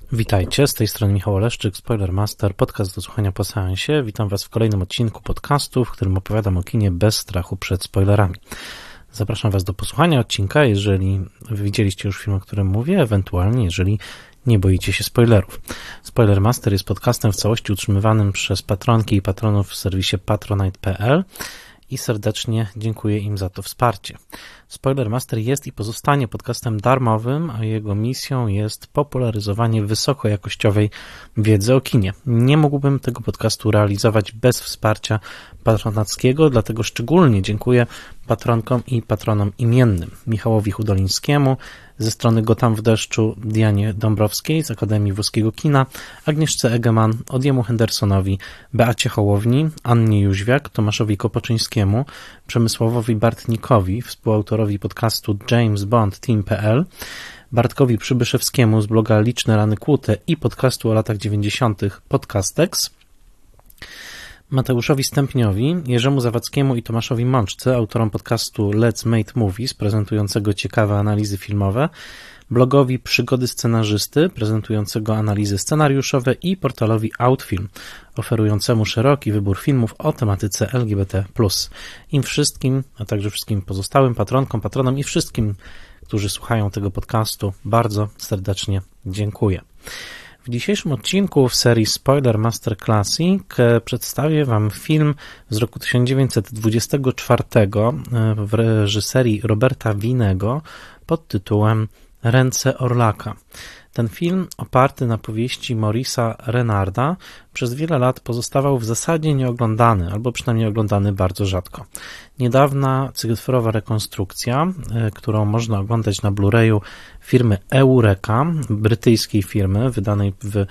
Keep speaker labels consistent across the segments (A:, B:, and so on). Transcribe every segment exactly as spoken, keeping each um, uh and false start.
A: Witajcie, z tej strony Michał Oleszczyk, Spoilermaster, podcast do słuchania po seansie. Witam Was w kolejnym odcinku podcastu, w którym opowiadam o kinie bez strachu przed spoilerami. Zapraszam Was do posłuchania odcinka, jeżeli widzieliście już film, o którym mówię, ewentualnie jeżeli nie boicie się spoilerów. Spoilermaster jest podcastem w całości utrzymywanym przez patronki i patronów w serwisie patronite kropka p l i serdecznie dziękuję im za to wsparcie. Spoilermaster jest i pozostanie podcastem darmowym, a jego misją jest popularyzowanie wysokojakościowej wiedzy o kinie. Nie mógłbym tego podcastu realizować bez wsparcia patronackiego, dlatego szczególnie dziękuję patronkom i patronom imiennym. Michałowi Hudolińskiemu ze strony Gotham w deszczu, Dianie Dąbrowskiej z Akademii Włoskiego Kina, Agnieszce Egeman, Odiemu Hendersonowi, Beacie Hołowni, Annie Jóźwiak, Tomaszowi Kopoczyńskiemu, Przemysławowi Bartnikowi, współautorowi podcastu James Bond Team kropka p l, Bartkowi Przybyszewskiemu z bloga Liczne Rany Kłute i podcastu o latach dziewięćdziesiątych Podcastex, Mateuszowi Stępniowi, Jerzemu Zawadzkiemu i Tomaszowi Mączce, autorom podcastu Let's Make Movies, prezentującego ciekawe analizy filmowe, blogowi Przygody Scenarzysty, prezentującego analizy scenariuszowe i portalowi Outfilm, oferującemu szeroki wybór filmów o tematyce L G B T plus. Im wszystkim, a także wszystkim pozostałym patronkom, patronom i wszystkim, którzy słuchają tego podcastu, bardzo serdecznie dziękuję. W dzisiejszym odcinku w serii Spoiler Master Classic przedstawię Wam film z roku tysiąc dziewięćset dwudziestego czwartego w reżyserii Roberta Winego pod tytułem Ręce Orlaka. Ten film, oparty na powieści Maurice'a Renarda, przez wiele lat pozostawał w zasadzie nieoglądany, albo przynajmniej oglądany bardzo rzadko. Niedawna cyfrowa rekonstrukcja, którą można oglądać na Blu-rayu firmy Eureka, brytyjskiej firmy, wydanej w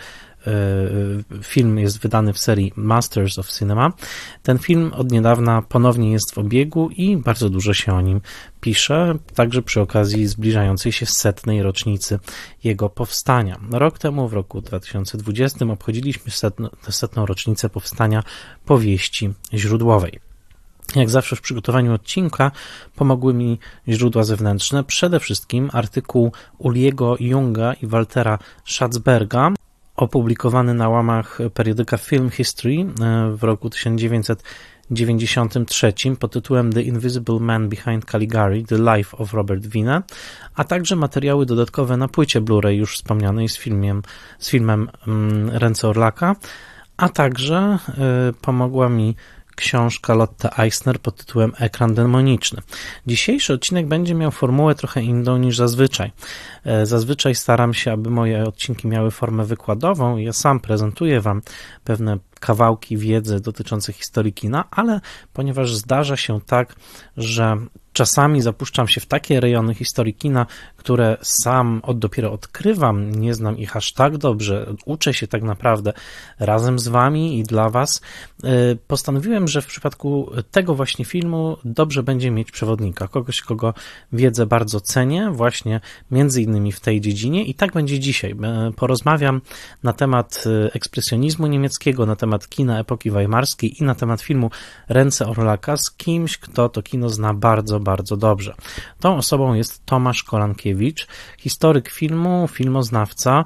A: Film jest wydany w serii Masters of Cinema. Ten film od niedawna ponownie jest w obiegu i bardzo dużo się o nim pisze, także przy okazji zbliżającej się setnej rocznicy jego powstania. Rok temu, w roku dwa tysiące dwudziestym, obchodziliśmy setną, setną rocznicę powstania powieści źródłowej. Jak zawsze w przygotowaniu odcinka pomogły mi źródła zewnętrzne, przede wszystkim artykuł Uliego Junga i Waltera Schatzberga, opublikowany na łamach periodyka Film History w roku tysiąc dziewięćset dziewięćdziesiątym trzecim pod tytułem The Invisible Man Behind Caligari, The Life of Robert Wiene, a także materiały dodatkowe na płycie Blu-ray już wspomnianej z filmem, z filmem Ręce Orlaka, a także y, pomogła mi książka Lotte Eisner pod tytułem Ekran demoniczny. Dzisiejszy odcinek będzie miał formułę trochę inną niż zazwyczaj. Zazwyczaj staram się, aby moje odcinki miały formę wykładową. Ja sam prezentuję Wam pewne kawałki wiedzy dotyczące historii kina, ale ponieważ zdarza się tak, że czasami zapuszczam się w takie rejony historii kina, które sam od dopiero odkrywam, nie znam ich aż tak dobrze, uczę się tak naprawdę razem z Wami i dla Was, postanowiłem, że w przypadku tego właśnie filmu dobrze będzie mieć przewodnika, kogoś, kogo wiedzę bardzo cenię, właśnie między innymi w tej dziedzinie i tak będzie dzisiaj. Porozmawiam na temat ekspresjonizmu niemieckiego, na temat kina epoki weimarskiej i na temat filmu Ręce Orlaka z kimś, kto to kino zna bardzo, bardzo dobrze. Tą osobą jest Tomasz Kolankiewicz, historyk filmu, filmoznawca,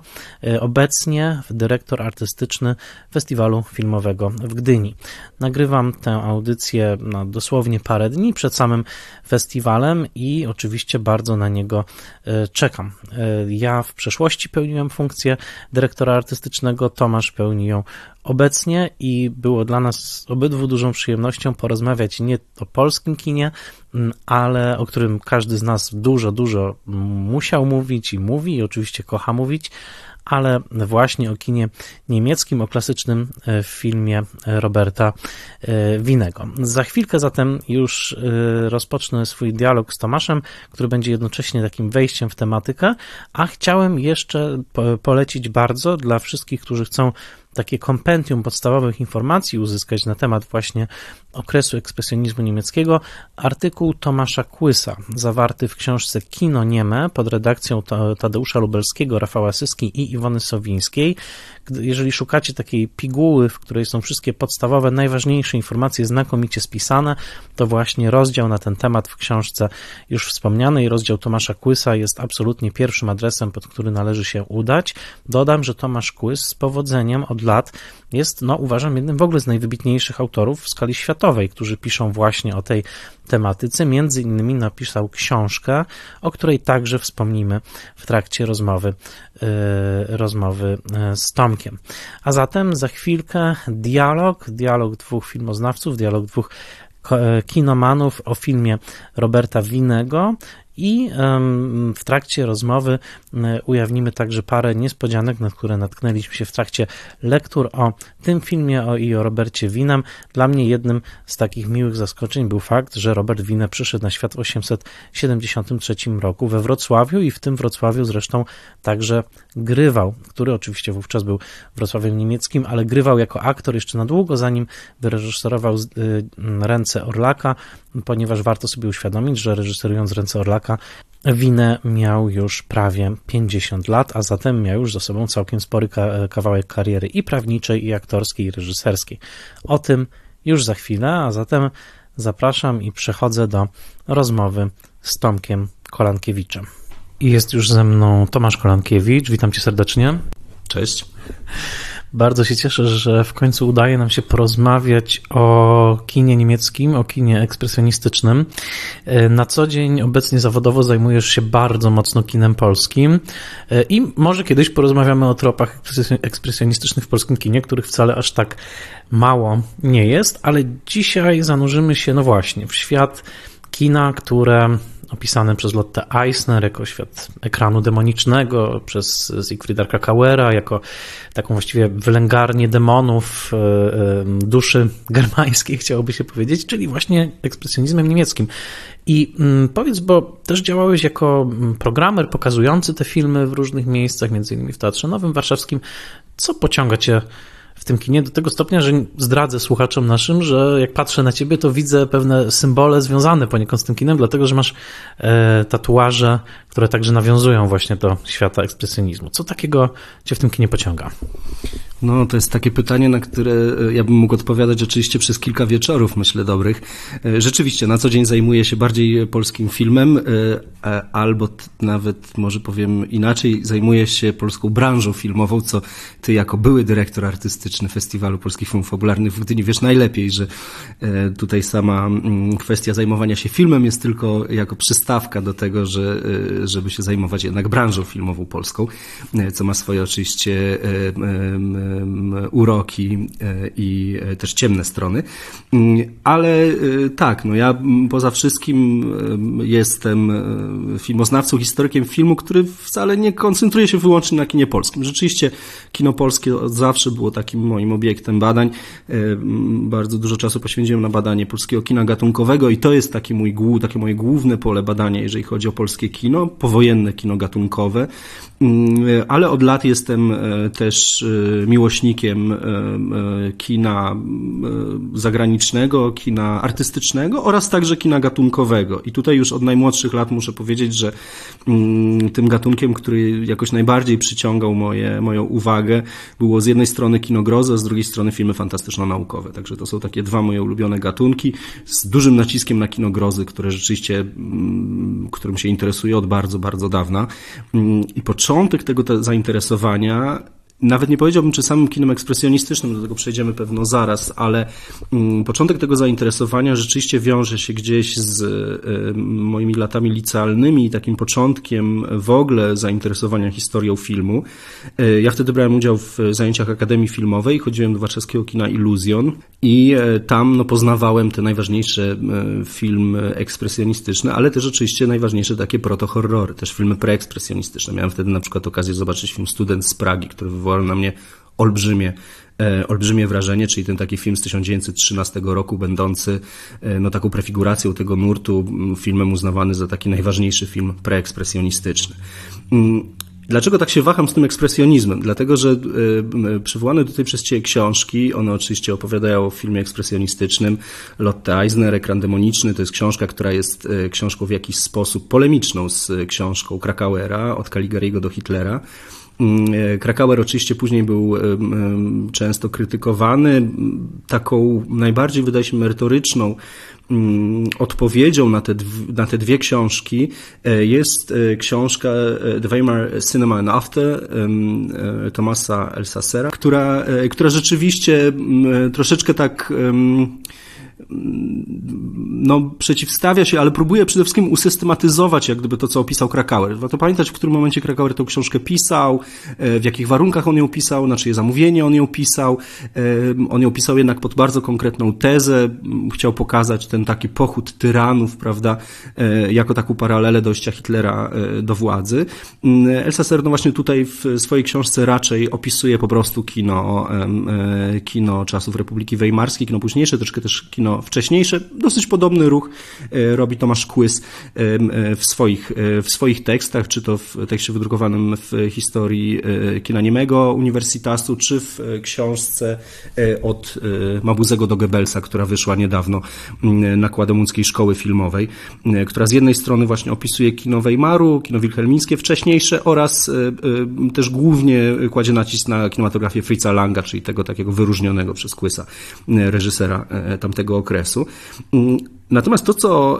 A: obecnie dyrektor artystyczny Festiwalu Filmowego w Gdyni. Nagrywam tę audycję na dosłownie parę dni przed samym festiwalem i oczywiście bardzo na niego czekam. Ja w przeszłości pełniłem funkcję dyrektora artystycznego, Tomasz pełni ją obecnie i było dla nas obydwu dużą przyjemnością porozmawiać nie o polskim kinie, ale o którym każdy z nas dużo, dużo musiał mówić i mówi i oczywiście kocha mówić, ale właśnie o kinie niemieckim, o klasycznym filmie Roberta Winego. Za chwilkę zatem już rozpocznę swój dialog z Tomaszem, który będzie jednocześnie takim wejściem w tematykę, a chciałem jeszcze polecić bardzo dla wszystkich, którzy chcą takie kompendium podstawowych informacji uzyskać na temat właśnie okresu ekspresjonizmu niemieckiego, artykuł Tomasza Kłysa, zawarty w książce Kino Nieme pod redakcją Tadeusza Lubelskiego, Rafała Syski i Iwony Sowińskiej. jeżeli szukacie takiej piguły, w której są wszystkie podstawowe, najważniejsze informacje znakomicie spisane, to właśnie rozdział na ten temat w książce już wspomnianej, rozdział Tomasza Kłysa jest absolutnie pierwszym adresem, pod który należy się udać. Dodam, że Tomasz Kłys z powodzeniem od lat jest, no uważam, jednym w ogóle z najwybitniejszych autorów w skali światowej, którzy piszą właśnie o tej tematyce. Między innymi napisał książkę, o której także wspomnimy w trakcie rozmowy, yy, rozmowy z Tomkiem. A zatem za chwilkę dialog, dialog dwóch filmoznawców, dialog dwóch kinomanów o filmie Roberta Winego i w trakcie rozmowy ujawnimy także parę niespodzianek, na które natknęliśmy się w trakcie lektur o tym filmie o, i o Robercie Winem. Dla mnie jednym z takich miłych zaskoczeń był fakt, że Robert Wine przyszedł na świat w osiemset siedemdziesiątym trzecim roku we Wrocławiu i w tym Wrocławiu zresztą także grywał, który oczywiście wówczas był Wrocławiem niemieckim, ale grywał jako aktor jeszcze na długo, zanim wyreżyserował Ręce Orlaka, ponieważ warto sobie uświadomić, że reżyserując Ręce Orlaka Wine miał już prawie pięćdziesiąt lat, a zatem miał już za sobą całkiem spory kawałek kariery i prawniczej, i aktorskiej, i reżyserskiej. O tym już za chwilę, a zatem zapraszam i przechodzę do rozmowy z Tomkiem Kolankiewiczem. I jest już ze mną Tomasz Kolankiewicz, witam cię serdecznie.
B: Cześć.
A: Bardzo się cieszę, że w końcu udaje nam się porozmawiać o kinie niemieckim, o kinie ekspresjonistycznym. Na co dzień obecnie zawodowo zajmujesz się bardzo mocno kinem polskim i może kiedyś porozmawiamy o tropach ekspresjonistycznych w polskim kinie, których wcale aż tak mało nie jest, ale dzisiaj zanurzymy się, no właśnie, w świat kina, które opisane przez Lotte Eisner jako świat ekranu demonicznego, przez Siegfrieda Krakauera jako taką właściwie wylęgarnię demonów, duszy germańskiej, chciałoby się powiedzieć, czyli właśnie ekspresjonizmem niemieckim. I powiedz, bo też działałeś jako programer pokazujący te filmy w różnych miejscach, między innymi w Teatrze Nowym Warszawskim. Co pociąga cię w tym kinie do tego stopnia, że zdradzę słuchaczom naszym, że jak patrzę na ciebie, to widzę pewne symbole związane poniekąd z tym kinem, dlatego że masz e, tatuaże, które także nawiązują właśnie do świata ekspresjonizmu. Co takiego cię w tym kinie pociąga?
B: No, to jest takie pytanie, na które ja bym mógł odpowiadać oczywiście przez kilka wieczorów, myślę, dobrych. Rzeczywiście, na co dzień zajmuję się bardziej polskim filmem, albo nawet, może powiem inaczej, zajmuję się polską branżą filmową, co ty jako były dyrektor artystyczny Festiwalu Polskich Filmów Fabularnych w Gdyni wiesz najlepiej, że tutaj sama kwestia zajmowania się filmem jest tylko jako przystawka do tego, że, żeby się zajmować jednak branżą filmową polską, co ma swoje oczywiście uroki i też ciemne strony, ale tak, no ja poza wszystkim jestem filmoznawcą, historykiem filmu, który wcale nie koncentruje się wyłącznie na kinie polskim. Rzeczywiście kino polskie od zawsze było takim moim obiektem badań. Bardzo dużo czasu poświęciłem na badanie polskiego kina gatunkowego i to jest taki mój, takie moje główne pole badania, jeżeli chodzi o polskie kino, powojenne kino gatunkowe, ale od lat jestem też miłośnikiem kina zagranicznego, kina artystycznego oraz także kina gatunkowego. I tutaj już od najmłodszych lat muszę powiedzieć, że tym gatunkiem, który jakoś najbardziej przyciągał moje, moją uwagę, było z jednej strony kino grozy, a z drugiej strony filmy fantastyczno-naukowe. Także to są takie dwa moje ulubione gatunki z dużym naciskiem na kino grozy, które rzeczywiście, którym się interesuję od bardzo, bardzo dawna. I początek tego zainteresowania, nawet nie powiedziałbym, czy samym kinem ekspresjonistycznym, do tego przejdziemy pewno zaraz, ale początek tego zainteresowania rzeczywiście wiąże się gdzieś z moimi latami licealnymi i takim początkiem w ogóle zainteresowania historią filmu. Ja wtedy brałem udział w zajęciach Akademii Filmowej, chodziłem do warszawskiego kina Iluzjon i tam no, poznawałem te najważniejsze filmy ekspresjonistyczne, ale też oczywiście najważniejsze takie proto-horrory, też filmy preekspresjonistyczne. Miałem wtedy na przykład okazję zobaczyć film Student z Pragi, który wywołał na mnie olbrzymie, e, olbrzymie wrażenie, czyli ten taki film z tysiąc dziewięćset trzynastego roku, będący e, no, taką prefiguracją tego nurtu, filmem uznawany za taki najważniejszy film preekspresjonistyczny. Dlaczego tak się waham z tym ekspresjonizmem? Dlatego, że y, przywołane tutaj przez ciebie książki, one oczywiście opowiadają o filmie ekspresjonistycznym. Lotte Eisner, Ekran demoniczny, to jest książka, która jest y, książką w jakiś sposób polemiczną z książką Krakauera, Od Caligariego do Hitlera. Krakauer oczywiście później był często krytykowany. Taką najbardziej, wydaje się, merytoryczną odpowiedzią na te, na te dwie książki jest książka The Weimar Cinema and After Thomasa Elsasera, która, która rzeczywiście troszeczkę tak no, przeciwstawia się, ale próbuje przede wszystkim usystematyzować jak gdyby to, co opisał Krakauer. Warto pamiętać, w którym momencie Krakauer tę książkę pisał, w jakich warunkach on ją pisał, na czyje zamówienie on ją pisał. On ją pisał jednak pod bardzo konkretną tezę. Chciał pokazać ten taki pochód tyranów, prawda, jako taką paralelę dojścia Hitlera do władzy. Elsasser no właśnie tutaj w swojej książce raczej opisuje po prostu kino, kino czasów Republiki Weimarskiej, kino późniejsze, troszkę też kino wcześniejsze. Dosyć podobny ruch robi Tomasz Kłys w swoich, w swoich tekstach, czy to w tekście wydrukowanym w historii kina niemego Uniwersitasu, czy w książce od Mabuzego do Goebbelsa, która wyszła niedawno nakładem łódzkiej szkoły filmowej, która z jednej strony właśnie opisuje kino Weimaru, kino wilhelmińskie wcześniejsze oraz też głównie kładzie nacisk na kinematografię Fritza Langa, czyli tego takiego wyróżnionego przez Kłysa reżysera tamtego okresu. Natomiast to co,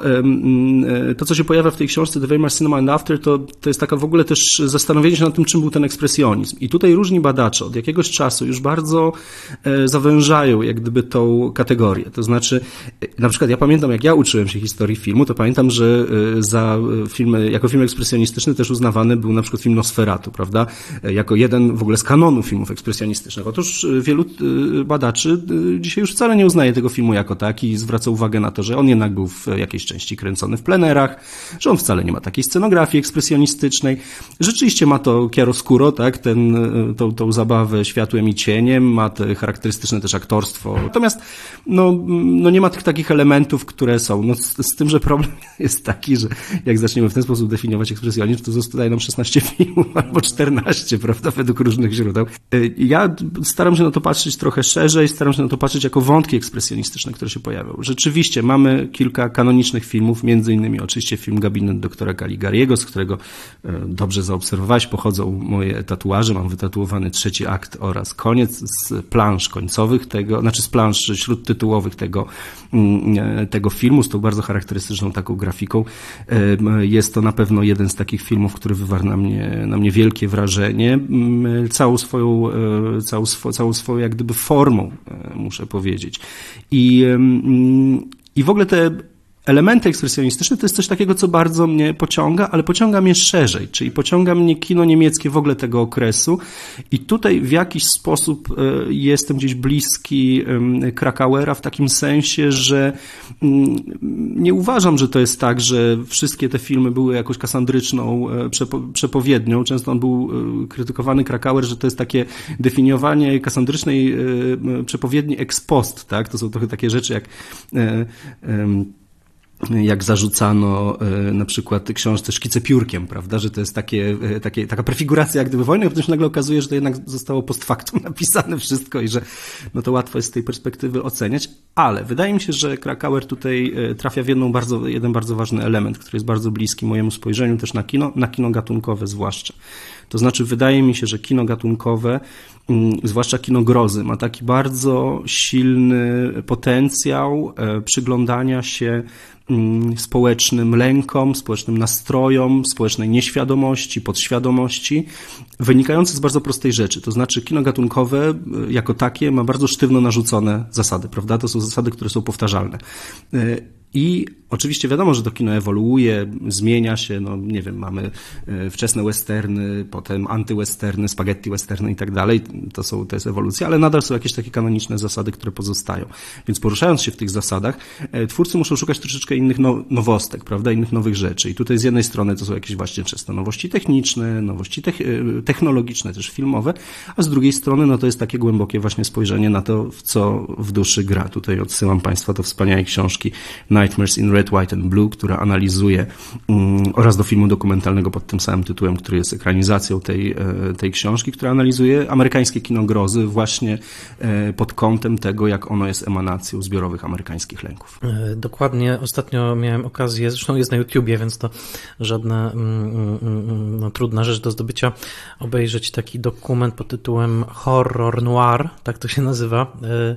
B: to, co się pojawia w tej książce The Weimar Cinema and After, to, to jest taka w ogóle też zastanowienie się nad tym, czym był ten ekspresjonizm. I tutaj różni badacze od jakiegoś czasu już bardzo zawężają jak gdyby tą kategorię. To znaczy, na przykład ja pamiętam, jak ja uczyłem się historii filmu, to pamiętam, że za filmy, jako film ekspresjonistyczny też uznawany był na przykład film Nosferatu, prawda? Jako jeden w ogóle z kanonu filmów ekspresjonistycznych. Otóż wielu badaczy dzisiaj już wcale nie uznaje tego filmu jako taki i zwraca uwagę na to, że on jednak był w jakiejś części kręcony w plenerach, że on wcale nie ma takiej scenografii ekspresjonistycznej. Rzeczywiście ma to chiaroscuro, tak, ten, tą, tą zabawę światłem i cieniem, ma te charakterystyczne też aktorstwo. Natomiast no, no nie ma tych takich elementów, które są. No, z, z tym, że problem jest taki, że jak zaczniemy w ten sposób definiować ekspresjonizm, to zostaje nam szesnaście filmów albo czternaście, prawda, według różnych źródeł. Ja staram się na to patrzeć trochę szerzej, staram się na to patrzeć jako wątki ekspresjonistyczne, które się pojawią. Rzeczywiście mamy kilka kanonicznych filmów, między innymi oczywiście film Gabinet doktora Caligariego, z którego dobrze zaobserwowałeś, pochodzą moje tatuaże, mam wytatuowany trzeci akt oraz koniec z plansz końcowych tego, znaczy z plansz śródtytułowych tego, tego filmu, z tą bardzo charakterystyczną taką grafiką. Jest to na pewno jeden z takich filmów, który wywarł na mnie, na mnie wielkie wrażenie, całą swoją, całą, całą swoją jak gdyby formą, muszę powiedzieć. I I w ogóle te elementy ekspresjonistyczne to jest coś takiego, co bardzo mnie pociąga, ale pociąga mnie szerzej, czyli pociąga mnie kino niemieckie w ogóle tego okresu i tutaj w jakiś sposób jestem gdzieś bliski Krakauera w takim sensie, że nie uważam, że to jest tak, że wszystkie te filmy były jakąś kasandryczną przepowiednią. Często on był krytykowany, Krakauer, że to jest takie definiowanie kasandrycznej przepowiedni ex post, tak? To są trochę takie rzeczy jak jak zarzucano na przykład książce Szkice piórkiem, prawda, że to jest takie, takie, taka prefiguracja jak gdyby wojny, a potem się nagle okazuje, że to jednak zostało post factum napisane wszystko i że no to łatwo jest z tej perspektywy oceniać, ale wydaje mi się, że Krakauer tutaj trafia w jedną bardzo, jeden bardzo ważny element, który jest bardzo bliski mojemu spojrzeniu też na kino, na kino gatunkowe zwłaszcza. To znaczy wydaje mi się, że kino gatunkowe, zwłaszcza kino grozy, ma taki bardzo silny potencjał przyglądania się społecznym lękom, społecznym nastrojom, społecznej nieświadomości, podświadomości, wynikający z bardzo prostej rzeczy. To znaczy kino gatunkowe jako takie ma bardzo sztywno narzucone zasady, prawda? To są zasady, które są powtarzalne. I oczywiście wiadomo, że to kino ewoluuje, zmienia się, no nie wiem, mamy wczesne westerny, potem antywesterny, spaghetti westerny i tak dalej, to są, to jest ewolucja, ale nadal są jakieś takie kanoniczne zasady, które pozostają. Więc poruszając się w tych zasadach, twórcy muszą szukać troszeczkę innych nowostek, prawda, innych nowych rzeczy. I tutaj z jednej strony to są jakieś właśnie często nowości techniczne, nowości technologiczne, też filmowe, a z drugiej strony no to jest takie głębokie właśnie spojrzenie na to, w co w duszy gra. Tutaj odsyłam Państwa do wspaniałej książki Nightmares in Red Red, White and Blue, która analizuje oraz do filmu dokumentalnego pod tym samym tytułem, który jest ekranizacją tej, tej książki, która analizuje amerykańskie kino grozy właśnie pod kątem tego, jak ono jest emanacją zbiorowych amerykańskich lęków.
A: Dokładnie. Ostatnio miałem okazję, zresztą jest na YouTubie, więc to żadna no, trudna rzecz do zdobycia, obejrzeć taki dokument pod tytułem Horror Noir, tak to się nazywa,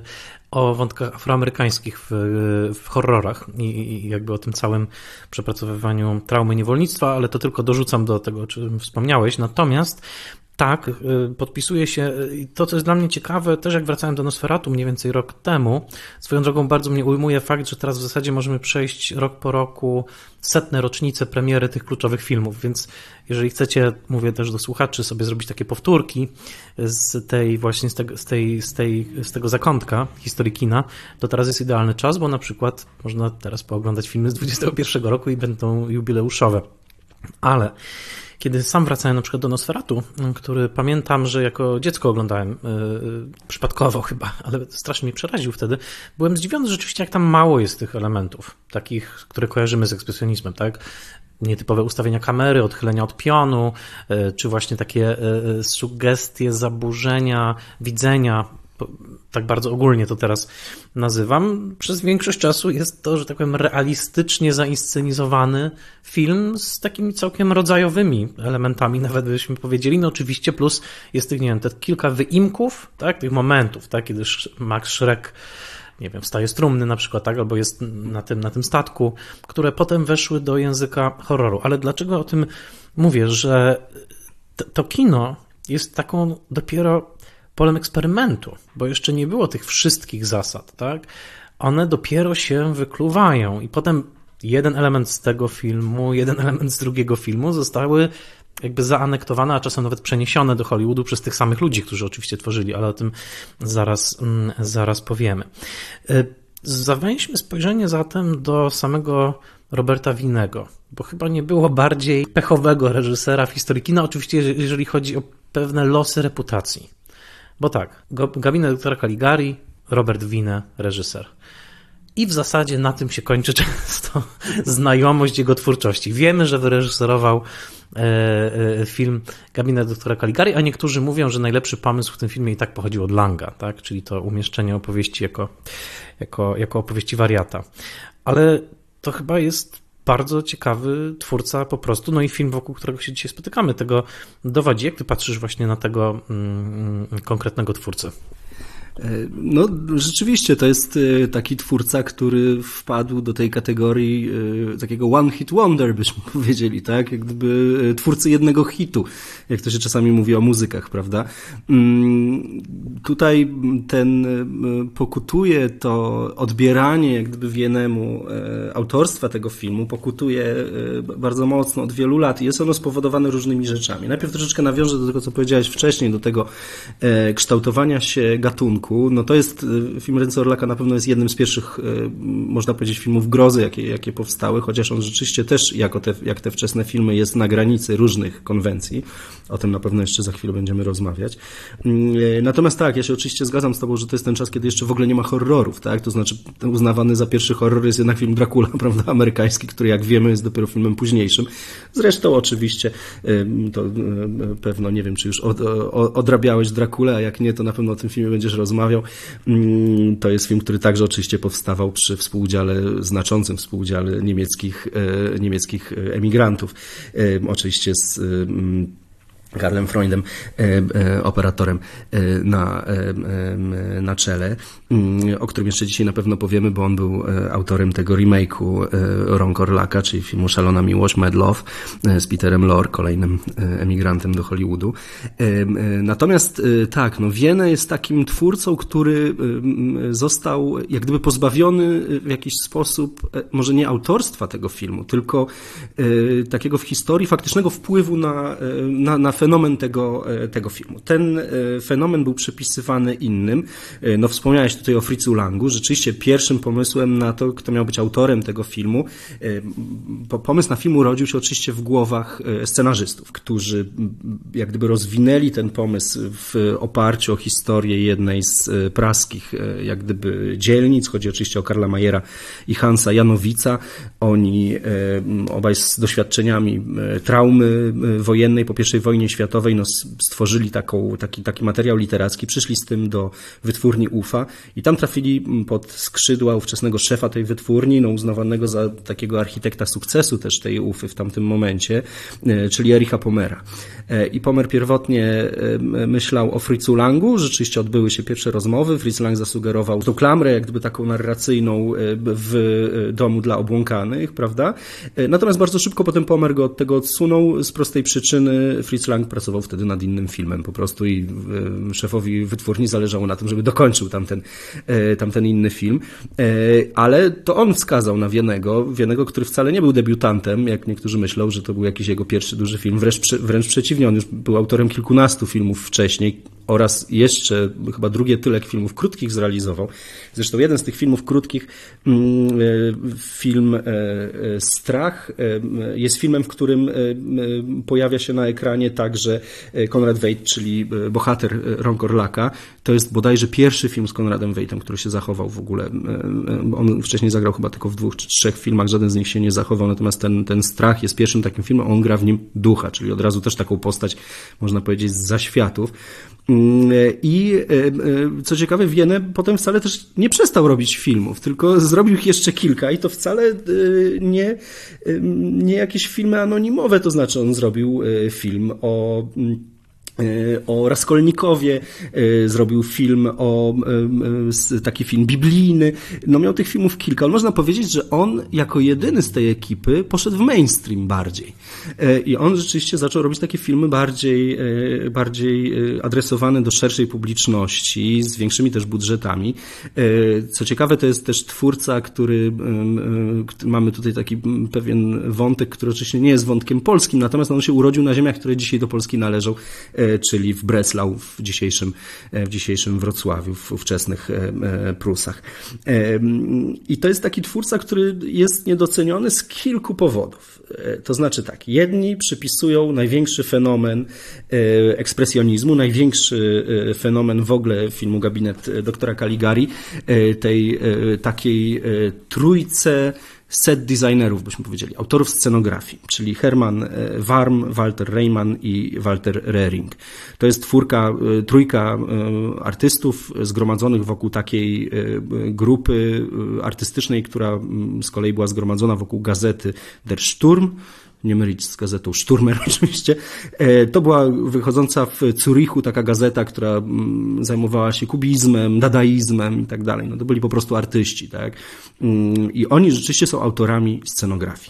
A: o wątkach afroamerykańskich w, w horrorach i, i jakby o tym całym przepracowywaniu traumy niewolnictwa, ale to tylko dorzucam do tego, o czym wspomniałeś. Natomiast tak, podpisuję się i to, co jest dla mnie ciekawe, też jak wracałem do Nosferatu mniej więcej rok temu, swoją drogą bardzo mnie ujmuje fakt, że teraz w zasadzie możemy przejść rok po roku setne rocznice premiery tych kluczowych filmów, więc jeżeli chcecie, mówię też do słuchaczy, sobie zrobić takie powtórki z tej właśnie z tego, z tej, z tej, z tego zakątka historii kina, to teraz jest idealny czas, bo na przykład można teraz pooglądać filmy z dwudziestego pierwszego roku i będą jubileuszowe. Ale kiedy sam wracałem na przykład do Nosferatu, który pamiętam, że jako dziecko oglądałem, yy, przypadkowo chyba, ale strasznie mnie przeraził wtedy, byłem zdziwiony rzeczywiście, jak tam mało jest tych elementów, takich, które kojarzymy z ekspresjonizmem, tak? Nietypowe ustawienia kamery, odchylenia od pionu, yy, czy właśnie takie yy, sugestie zaburzenia widzenia, tak bardzo ogólnie to teraz nazywam. Przez większość czasu jest to, że tak powiem, realistycznie zainscenizowany film z takimi całkiem rodzajowymi elementami, nawet byśmy powiedzieli. No oczywiście plus jest tych, nie wiem, te kilka wyimków, tak, tych momentów, tak, kiedy Max Schreck, nie wiem, wstaje z trumny na przykład, tak, albo jest na tym, na tym statku, które potem weszły do języka horroru. Ale dlaczego o tym mówię, że to kino jest taką dopiero polem eksperymentu, bo jeszcze nie było tych wszystkich zasad, tak? One dopiero się wykluwają i potem jeden element z tego filmu, jeden element z drugiego filmu zostały jakby zaanektowane, a czasem nawet przeniesione do Hollywoodu przez tych samych ludzi, którzy oczywiście tworzyli, ale o tym zaraz, zaraz powiemy. Zawęźmy spojrzenie zatem do samego Roberta Winego, bo chyba nie było bardziej pechowego reżysera w historii kina, oczywiście jeżeli chodzi o pewne losy reputacji. Bo tak, gabinet doktora Caligari, Robert Wine, reżyser. I w zasadzie na tym się kończy często znajomość jego twórczości. Wiemy, że wyreżyserował e, e, film Gabinet doktora Caligari, a niektórzy mówią, że najlepszy pomysł w tym filmie i tak pochodził od Langa, tak? Czyli to umieszczenie opowieści jako, jako, jako opowieści wariata. Ale to chyba jest bardzo ciekawy twórca po prostu, no i film, wokół którego się dzisiaj spotykamy, tego dowodzi. Jak ty patrzysz właśnie na tego mm, konkretnego twórcę?
B: No rzeczywiście to jest taki twórca, który wpadł do tej kategorii takiego one hit wonder, byśmy powiedzieli, tak? Jak gdyby twórcy jednego hitu, jak to się czasami mówi o muzykach, prawda? Tutaj ten pokutuje to odbieranie jak gdyby Wienemu autorstwa tego filmu, pokutuje bardzo mocno od wielu lat i jest ono spowodowane różnymi rzeczami. Najpierw troszeczkę nawiążę do tego, co powiedziałeś wcześniej, do tego kształtowania się gatunku. No to jest, film Ręce Orlaka na pewno jest jednym z pierwszych, można powiedzieć, filmów grozy, jakie, jakie powstały, chociaż on rzeczywiście też, jako te, jak te wczesne filmy, jest na granicy różnych konwencji. O tym na pewno jeszcze za chwilę będziemy rozmawiać. Natomiast tak, ja się oczywiście zgadzam z tobą, że to jest ten czas, kiedy jeszcze w ogóle nie ma horrorów, tak? To znaczy uznawany za pierwszy horror jest jednak film Dracula, prawda, amerykański, który jak wiemy jest dopiero filmem późniejszym. Zresztą oczywiście to pewno, nie wiem, czy już od, odrabiałeś Draculę, a jak nie, to na pewno o tym filmie będziesz rozmawiał. To jest film, który także oczywiście powstawał przy współudziale, znaczącym współudziale niemieckich, niemieckich emigrantów. Oczywiście z Karlem Freundem, operatorem na, na czele, o którym jeszcze dzisiaj na pewno powiemy, bo on był autorem tego remake'u Rąk Orlaka, czyli filmu Szalona Miłość, Mad Love, z Peterem Lorre, kolejnym emigrantem do Hollywoodu. Natomiast tak, no Wiene jest takim twórcą, który został jak gdyby pozbawiony w jakiś sposób, może nie autorstwa tego filmu, tylko takiego w historii faktycznego wpływu na, na, na fenomen tego, tego filmu. Ten fenomen był przypisywany innym. No wspomniałeś tutaj o Fritzu Langu. Rzeczywiście pierwszym pomysłem na to, kto miał być autorem tego filmu, pomysł na film urodził się oczywiście w głowach scenarzystów, którzy jak gdyby rozwinęli ten pomysł w oparciu o historię jednej z praskich jak gdyby dzielnic. Chodzi oczywiście o Karla Mayera i Hansa Janowica. Oni obaj z doświadczeniami traumy wojennej po pierwszej wojnie światowej no, stworzyli taką, taki, taki materiał literacki, przyszli z tym do wytwórni U F A i tam trafili pod skrzydła ówczesnego szefa tej wytwórni, no, uznawanego za takiego architekta sukcesu też tej U F Y w tamtym momencie, czyli Ericha Pomera. I Pomer pierwotnie myślał o Fritzu Langu, rzeczywiście odbyły się pierwsze rozmowy, Fritz Lang zasugerował tą klamrę, jak gdyby taką narracyjną w domu dla obłąkanych, prawda? Natomiast bardzo szybko potem Pomer go od tego odsunął z prostej przyczyny. Fritz Lang pracował wtedy nad innym filmem po prostu i szefowi wytwórni zależało na tym, żeby dokończył tamten, tamten inny film. Ale to on wskazał na Wienego, Wienego, który wcale nie był debiutantem, jak niektórzy myślą, że to był jakiś jego pierwszy duży film. Wręcz, wręcz przeciwnie, on już był autorem kilkunastu filmów wcześniej oraz jeszcze chyba drugie tyle filmów krótkich zrealizował. Zresztą jeden z tych filmów krótkich, film Strach, jest filmem, w którym pojawia się na ekranie także Konrad Veidt, czyli bohater Rąk Orlaka. To jest bodajże pierwszy film z Konradem Veidtem, który się zachował w ogóle. On wcześniej zagrał chyba tylko w dwóch czy trzech filmach, żaden z nich się nie zachował, natomiast ten, ten Strach jest pierwszym takim filmem, on gra w nim ducha, czyli od razu też taką postać, można powiedzieć, z zaświatów. I co ciekawe, Wiene potem wcale też nie przestał robić filmów, tylko zrobił ich jeszcze kilka i to wcale nie, nie jakieś filmy anonimowe, to znaczy on zrobił film o o Raskolnikowie, zrobił film o taki film biblijny. No miał tych filmów kilka. Ale można powiedzieć, że on jako jedyny z tej ekipy poszedł w mainstream bardziej. I on rzeczywiście zaczął robić takie filmy bardziej, bardziej adresowane do szerszej publiczności, z większymi też budżetami. Co ciekawe, to jest też twórca, który mamy tutaj taki pewien wątek, który oczywiście nie jest wątkiem polskim, natomiast on się urodził na ziemiach, które dzisiaj do Polski należą, czyli w Breslau, w dzisiejszym, w dzisiejszym Wrocławiu, w ówczesnych Prusach. I to jest taki twórca, który jest niedoceniony z kilku powodów. To znaczy tak, jedni przypisują największy fenomen ekspresjonizmu, największy fenomen w ogóle filmu Gabinet doktora Caligari, tej takiej trójce set designerów, byśmy powiedzieli, autorów scenografii, czyli Hermann Warm, Walter Reimann i Walter Rehring. To jest czwórka, trójka artystów zgromadzonych wokół takiej grupy artystycznej, która z kolei była zgromadzona wokół gazety Der Sturm, nie mylić z gazetą Sturmer oczywiście. To była wychodząca w Zurichu taka gazeta, która zajmowała się kubizmem, dadaizmem i tak dalej. No to byli po prostu artyści, tak? I oni rzeczywiście są autorami scenografii.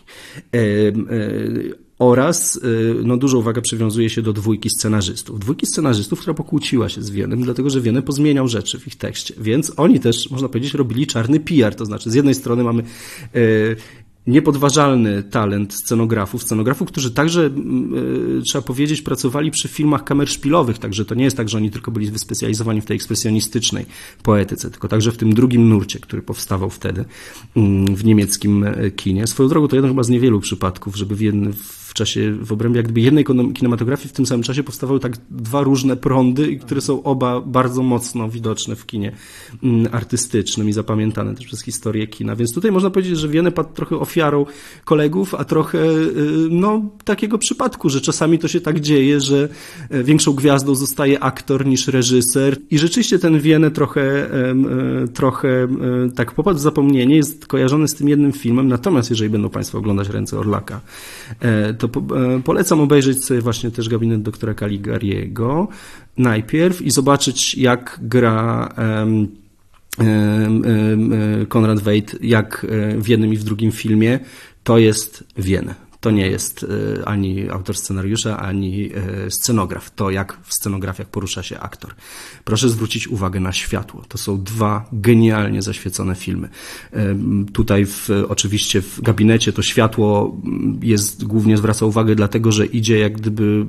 B: Oraz no, duża uwaga przywiązuje się do dwójki scenarzystów. Dwójki scenarzystów, która pokłóciła się z Wienem, dlatego że Wiene pozmieniał rzeczy w ich tekście. Więc oni też, można powiedzieć, robili czarny P R. To znaczy z jednej strony mamy niepodważalny talent scenografów, scenografów, którzy także, y, trzeba powiedzieć, pracowali przy filmach kamerszpilowych, także to nie jest tak, że oni tylko byli wyspecjalizowani w tej ekspresjonistycznej poetyce, tylko także w tym drugim nurcie, który powstawał wtedy y, w niemieckim kinie. Swoją drogą to jeden chyba z niewielu przypadków, żeby w jednym w czasie, w obrębie jakby jednej kinematografii w tym samym czasie powstawały tak dwa różne prądy, które są oba bardzo mocno widoczne w kinie artystycznym i zapamiętane też przez historię kina. Więc tutaj można powiedzieć, że Wiene padł trochę ofiarą kolegów, a trochę no, takiego przypadku, że czasami to się tak dzieje, że większą gwiazdą zostaje aktor niż reżyser i rzeczywiście ten Wiene trochę, trochę tak popadł w zapomnienie, jest kojarzony z tym jednym filmem, natomiast jeżeli będą Państwo oglądać Ręce Orlaka, to polecam obejrzeć sobie właśnie też Gabinet doktora Caligariego najpierw i zobaczyć, jak gra um, um, um, Konrad Veidt, jak w jednym i w drugim filmie. To jest Wiene. to nie jest ani autor scenariusza, ani scenograf. To, jak w scenografiach porusza się aktor. Proszę zwrócić uwagę na światło. To są dwa genialnie zaświecone filmy. Tutaj w, oczywiście w gabinecie to światło jest, głównie zwraca uwagę dlatego, że idzie jak gdyby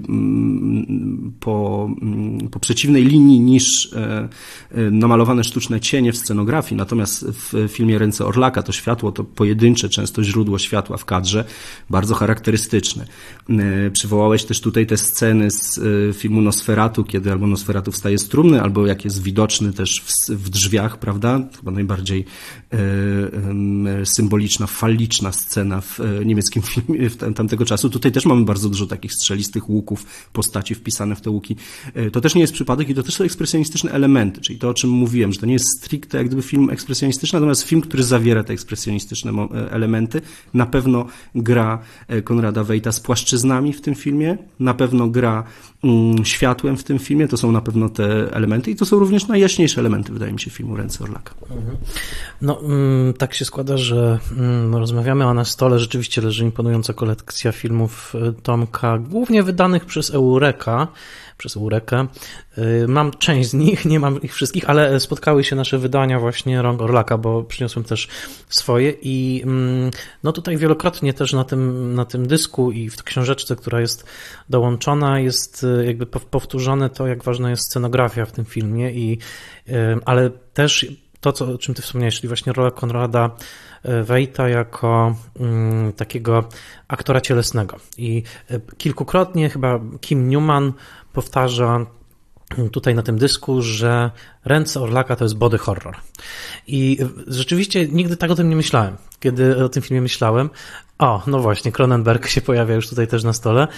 B: po, po przeciwnej linii niż namalowane sztuczne cienie w scenografii. Natomiast w filmie Ręce Orlaka to światło to pojedyncze często źródło światła w kadrze, bardzo charakterystyczne. Przywołałeś też tutaj te sceny z filmu Nosferatu, kiedy albo Nosferatu wstaje z trumny, albo jak jest widoczny też w, w drzwiach, prawda? Chyba najbardziej e, e, symboliczna, faliczna scena w e, niemieckim filmie w tamtego czasu. Tutaj też mamy bardzo dużo takich strzelistych łuków, postaci wpisane w te łuki. E, to też nie jest przypadek i to też są ekspresjonistyczne elementy, czyli to, o czym mówiłem, że to nie jest stricte jak gdyby film ekspresjonistyczny, natomiast film, który zawiera te ekspresjonistyczne elementy. Na pewno gra Konrada Veiga z płaszczyznami w tym filmie, na pewno gra mm, światłem w tym filmie, to są na pewno te elementy i to są również najjaśniejsze elementy, wydaje mi się, filmu Ręce Orlaka.
A: No, mm, tak się składa, że mm, rozmawiamy, a na stole rzeczywiście leży imponująca kolekcja filmów Tomka, głównie wydanych przez Eureka, przez Eurekę. Mam część z nich, nie mam ich wszystkich, ale spotkały się nasze wydania właśnie Rąk Orlaka, bo przyniosłem też swoje i no tutaj wielokrotnie też na tym, na tym dysku i w książeczce, która jest dołączona, jest jakby powtórzone to, jak ważna jest scenografia w tym filmie, i, ale też to, co, o czym ty wspomniałeś, czyli właśnie rola Konrada Veiga jako um, takiego aktora cielesnego. I kilkukrotnie chyba Kim Newman powtarza tutaj na tym dysku, że Ręce Orlaka to jest body horror. I rzeczywiście nigdy tak o tym nie myślałem. Kiedy o tym filmie myślałem, o, no właśnie, Cronenberg się pojawia już tutaj też na stole,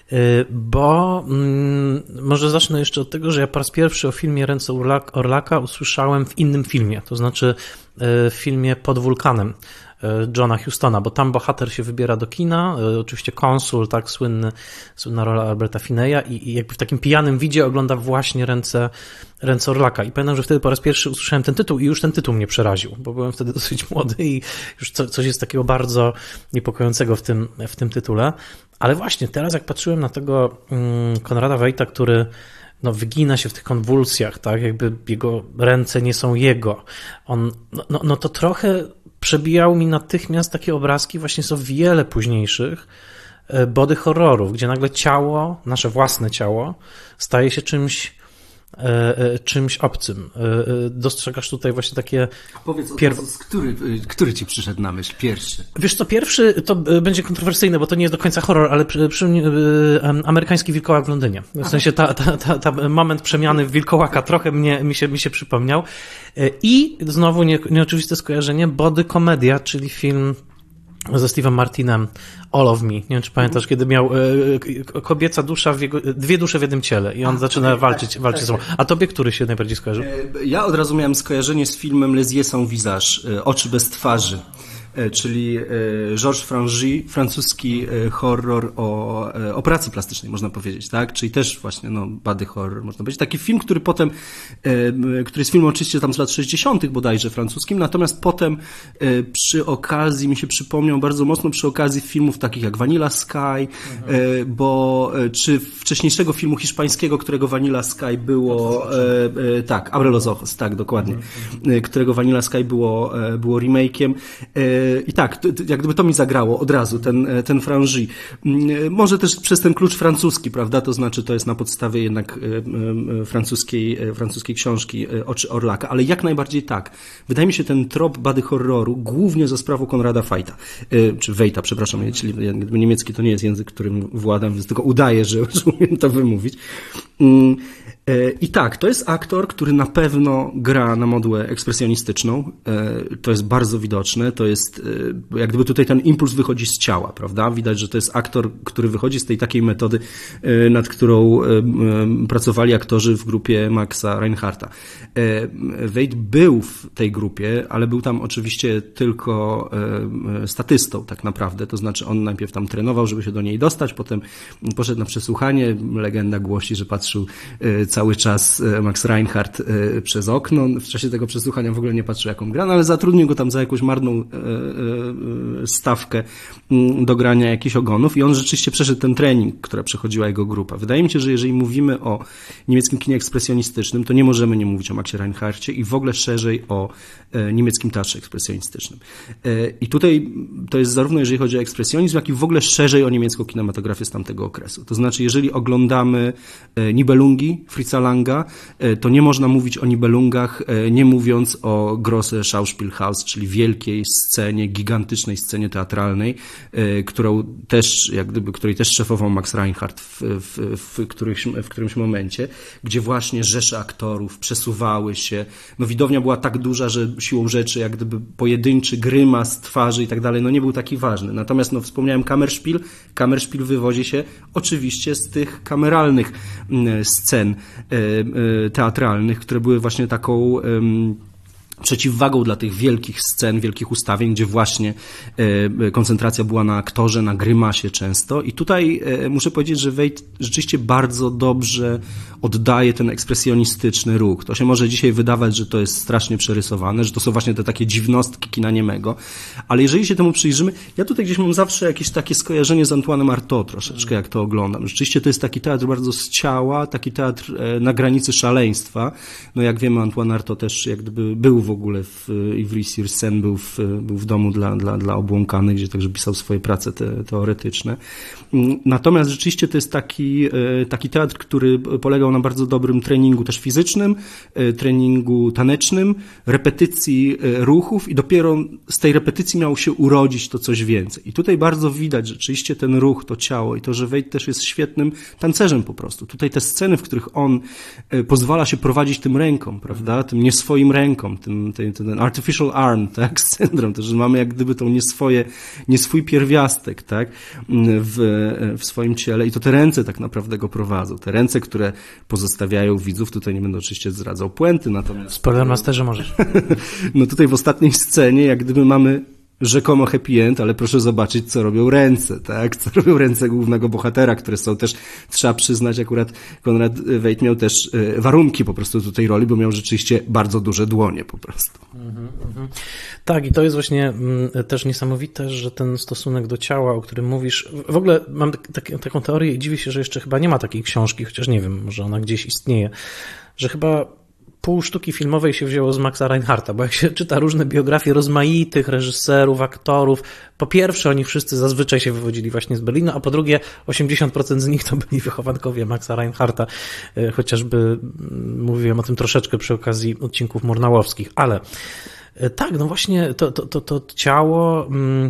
A: bo hmm, może zacznę jeszcze od tego, że ja po raz pierwszy o filmie Ręce Orlaka usłyszałem w innym filmie, to znaczy w filmie Pod wulkanem Johna Hustona, bo tam bohater się wybiera do kina, oczywiście konsul, tak, słynny, słynna rola Alberta Finney'a i, i jakby w takim pijanym widzie ogląda właśnie Ręce, Ręce Orlaka i pamiętam, że wtedy po raz pierwszy usłyszałem ten tytuł i już ten tytuł mnie przeraził, bo byłem wtedy dosyć młody i już co, coś jest takiego bardzo niepokojącego w tym, w tym tytule, ale właśnie teraz jak patrzyłem na tego um, Konrada Veiga, który no, wygina się w tych konwulsjach, tak, jakby jego ręce nie są jego, on, no, no, no to trochę przebijał mi natychmiast takie obrazki właśnie z o wiele późniejszych body horrorów, gdzie nagle ciało, nasze własne ciało, staje się czymś, czymś obcym. Dostrzegasz tutaj właśnie takie...
B: Powiedz od razu, który, który ci przyszedł na myśl pierwszy?
A: Wiesz co, pierwszy to będzie kontrowersyjne, bo to nie jest do końca horror, ale przy, przy, amerykański wilkołak w Londynie. W sensie ta, ta, ta, ta moment przemiany w wilkołaka trochę mnie, mi, się, mi się przypomniał. I znowu nie, nieoczywiste skojarzenie, body komedia, czyli film ze Steve'em Martinem, All of Me. Nie wiem, czy pamiętasz, kiedy miał e, kobieca dusza, w jego, dwie dusze w jednym ciele i on A, zaczyna tak, walczyć, tak, walczyć tak, ze sobą. A tobie który się najbardziej skojarzył?
B: Ja od razu miałem skojarzenie z filmem Les Yeux sans visage, Oczy bez twarzy, czyli Georges Frangy, francuski horror o operacji plastycznej, można powiedzieć, tak? Czyli też właśnie, no, body horror, można powiedzieć. Taki film, który potem, który jest filmem oczywiście tam z lat sześćdziesiątych bodajże francuskim, natomiast potem przy okazji, mi się przypomniał bardzo mocno przy okazji filmów takich jak Vanilla Sky, mhm. bo, czy wcześniejszego filmu hiszpańskiego, którego Vanilla Sky było, tak, Abre los ojos, tak, dokładnie, mhm. którego Vanilla Sky było, było remake'iem. I tak, jak gdyby to mi zagrało od razu, ten, ten Frangy. Może też przez ten klucz francuski, prawda? To znaczy to jest na podstawie jednak francuskiej, francuskiej książki Oczy Orlaka, ale jak najbardziej tak. Wydaje mi się ten trop body horroru głównie za sprawą Konrada Veiga, czy Veiga, przepraszam, czyli niemiecki to nie jest język, którym władam, więc tylko udaję, że umiem to wymówić. I tak, to jest aktor, który na pewno gra na modłę ekspresjonistyczną. To jest bardzo widoczne. To jest, jak gdyby tutaj ten impuls wychodzi z ciała, prawda? Widać, że to jest aktor, który wychodzi z tej takiej metody, nad którą pracowali aktorzy w grupie Maxa Reinhardta. Veiga był w tej grupie, ale był tam oczywiście tylko statystą tak naprawdę. To znaczy on najpierw tam trenował, żeby się do niej dostać, potem poszedł na przesłuchanie. Legenda głosi, że patrzył patrzył cały czas Max Reinhardt przez okno. W czasie tego przesłuchania w ogóle nie patrzył, jaką gra, no ale zatrudnił go tam za jakąś marną stawkę do grania jakichś ogonów i on rzeczywiście przeszedł ten trening, która przechodziła jego grupa. Wydaje mi się, że jeżeli mówimy o niemieckim kinie ekspresjonistycznym, to nie możemy nie mówić o Maxie Reinhardcie i w ogóle szerzej o niemieckim teatrze ekspresjonistycznym. I tutaj to jest zarówno jeżeli chodzi o ekspresjonizm, jak i w ogóle szerzej o niemiecką kinematografię z tamtego okresu. To znaczy, jeżeli oglądamy Nibelungi Fritza Langa, to nie można mówić o Nibelungach, nie mówiąc o Große Schauspielhaus, czyli wielkiej scenie, gigantycznej scenie teatralnej, którą też, jak gdyby, której też szefował Max Reinhardt w, w, w, którymś, w którymś momencie, gdzie właśnie rzesze aktorów przesuwały się. No widownia była tak duża, że siłą rzeczy jak gdyby pojedynczy grymas twarzy i tak dalej, no nie był taki ważny. Natomiast no wspomniałem Kammerspiel. Kammerspiel wywodzi się oczywiście z tych kameralnych scen teatralnych, które były właśnie taką przeciwwagą dla tych wielkich scen, wielkich ustawień, gdzie właśnie e, koncentracja była na aktorze, na grymasie często. I tutaj e, muszę powiedzieć, że Veidt rzeczywiście bardzo dobrze oddaje ten ekspresjonistyczny ruch. To się może dzisiaj wydawać, że to jest strasznie przerysowane, że to są właśnie te takie dziwnostki kina niemego, ale jeżeli się temu przyjrzymy, ja tutaj gdzieś mam zawsze jakieś takie skojarzenie z Antoine'em Artaud troszeczkę, jak to oglądam. Rzeczywiście to jest taki teatr bardzo z ciała, taki teatr e, na granicy szaleństwa. No jak wiemy, Antoine Artaud też jak gdyby był w ogóle w Ivry-sur-Seine, był w, był w domu dla, dla, dla obłąkanych, gdzie także pisał swoje prace te, teoretyczne. Natomiast rzeczywiście to jest taki, taki teatr, który polegał na bardzo dobrym treningu też fizycznym, treningu tanecznym, repetycji ruchów i dopiero z tej repetycji miało się urodzić to coś więcej. I tutaj bardzo widać rzeczywiście ten ruch, to ciało i to, że Veidt też jest świetnym tancerzem po prostu. Tutaj te sceny, w których on pozwala się prowadzić tym ręką, prawda, tym nieswoim ręką, tym Ten, ten artificial arm, tak, syndrom, to, że mamy jak gdyby tą nieswoje, nieswój pierwiastek, tak, w, w swoim ciele i to te ręce tak naprawdę go prowadzą. Te ręce, które pozostawiają widzów, tutaj nie będę oczywiście zdradzał puenty, natomiast...
A: Spoiler masterze możesz.
B: No tutaj w ostatniej scenie jak gdyby mamy rzekomo happy end, ale proszę zobaczyć, co robią ręce, tak? Co robią ręce głównego bohatera, które są też, trzeba przyznać, akurat Konrad Veidt miał też warunki po prostu do tej roli, bo miał rzeczywiście bardzo duże dłonie po prostu.
A: Mhm, mhm. Tak, i to jest właśnie m, też niesamowite, że ten stosunek do ciała, o którym mówisz, w ogóle mam tak, taką teorię i dziwię się, że jeszcze chyba nie ma takiej książki, chociaż nie wiem, może ona gdzieś istnieje, że chyba pół sztuki filmowej się wzięło z Maxa Reinhardta, bo jak się czyta różne biografie rozmaitych reżyserów, aktorów, po pierwsze oni wszyscy zazwyczaj się wywodzili właśnie z Berlina, a po drugie osiemdziesiąt procent z nich to byli wychowankowie Maxa Reinhardta, chociażby mówiłem o tym troszeczkę przy okazji odcinków murnałowskich, ale tak, no właśnie to, to, to, to ciało...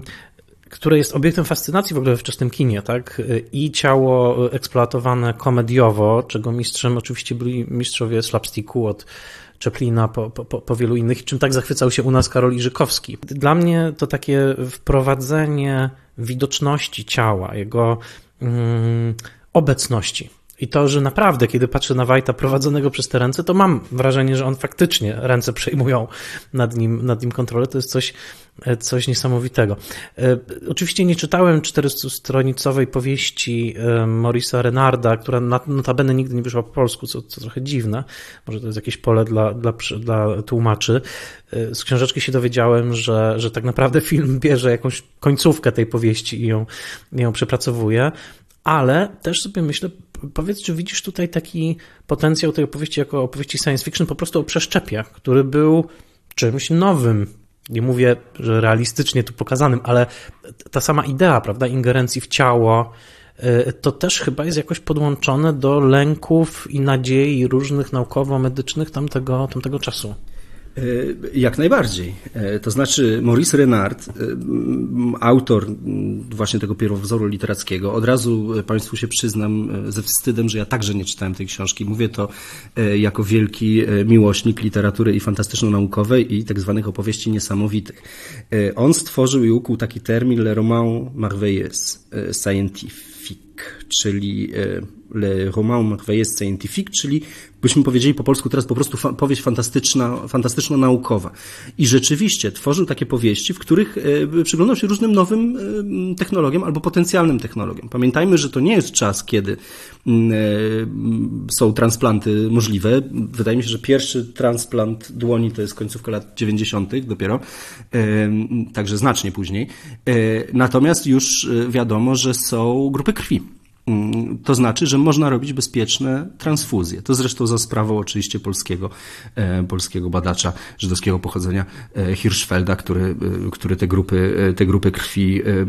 A: które jest obiektem fascynacji w ogóle we wczesnym kinie, tak? I ciało eksploatowane komediowo, czego mistrzem oczywiście byli mistrzowie slapsticku od Chaplina po, po, po wielu innych, czym tak zachwycał się u nas Karol Iżykowski. Dla mnie to takie wprowadzenie widoczności ciała, jego mm, obecności. I to, że naprawdę, kiedy patrzę na Veidta prowadzonego przez te ręce, to mam wrażenie, że on faktycznie ręce przejmują nad nim, nad nim kontrolę. To jest coś, coś niesamowitego. Oczywiście nie czytałem czterystustronicowej powieści Maurice'a Renarda, która notabene nigdy nie wyszła po polsku, co, co trochę dziwne. Może to jest jakieś pole dla, dla, dla tłumaczy. Z książeczki się dowiedziałem, że, że tak naprawdę film bierze jakąś końcówkę tej powieści i ją, ją przepracowuje. Ale też sobie myślę, powiedz, czy widzisz tutaj taki potencjał tej opowieści jako opowieści science fiction, po prostu o przeszczepie, który był czymś nowym. Nie mówię, że realistycznie tu pokazanym, ale ta sama idea, prawda, ingerencji w ciało, to też chyba jest jakoś podłączone do lęków i nadziei różnych naukowo-medycznych tamtego, tamtego czasu.
B: Jak najbardziej. To znaczy Maurice Renard, autor właśnie tego pierwowzoru literackiego, od razu Państwu się przyznam ze wstydem, że ja także nie czytałem tej książki. Mówię to jako wielki miłośnik literatury i fantastyczno-naukowej i tak zwanych opowieści niesamowitych. On stworzył i ukuł taki termin Le roman merveilleux scientifique. czyli Le Roman Merveilleux Scientifique, czyli byśmy powiedzieli po polsku teraz po prostu fa- powieść fantastyczna, fantastyczno-naukowa. I rzeczywiście tworzył takie powieści, w których e, przyglądał się różnym nowym e, technologiom albo potencjalnym technologiom. Pamiętajmy, że to nie jest czas, kiedy e, są transplanty możliwe. Wydaje mi się, że pierwszy transplant dłoni to jest końcówka lat dziewięćdziesiątych dopiero, e, także znacznie później. E, natomiast już wiadomo, że są grupy krwi. To znaczy, że można robić bezpieczne transfuzje. To zresztą za sprawą oczywiście polskiego, e, polskiego badacza żydowskiego pochodzenia e, Hirschfelda, który, e, który te grupy, e, te grupy krwi e,